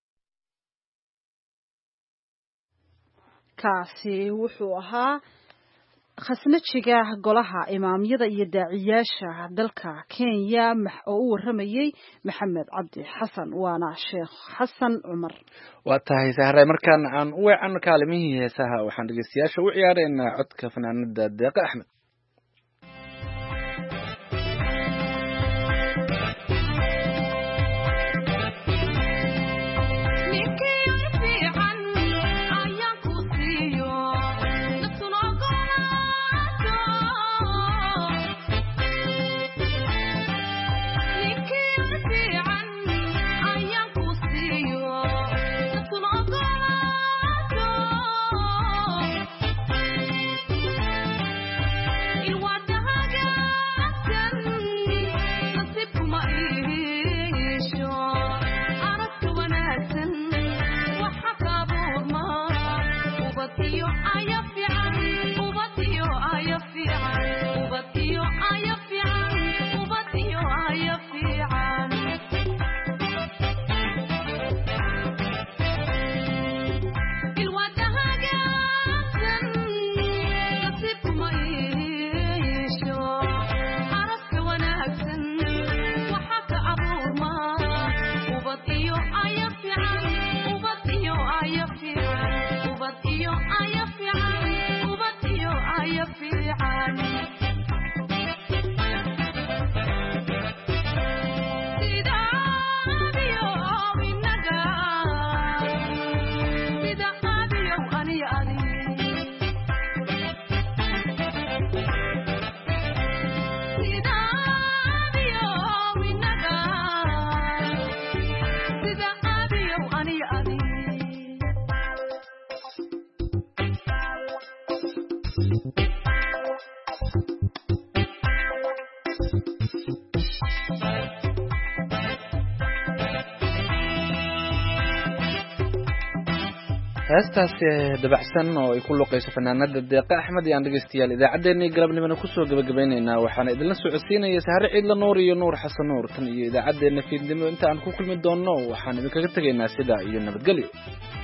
[SPEAKER 1] kaasi wuxuu ahaa khasnajiga golaha imaamyada iyo daaciyaasha dalka Kenya oo u waramayay Maxamed Cabdi Xasan waana Sheekh Xasan Cumar
[SPEAKER 2] waa tahay sahray markaan aan u weecan kaalimihii heesaha waxaan dhageystayaasha u ciyaareynaa codka fanaanada Deeqa Axmed heestaasi dabacsan oo ay ku luqayso fanaanada Deeqa Axmed iyo dhageystayaal idaacadeena galabnimada ku soo gabagabeynayna waxaan idin la socodsiinaya Sahar Ciidla Nuur iyo Nuur Xasan Nuur tan iyo idaacadeena fiidnimo inta aan ku kulmi doono waxaan idin kaga tagaynaa sida iyo nabadgelyo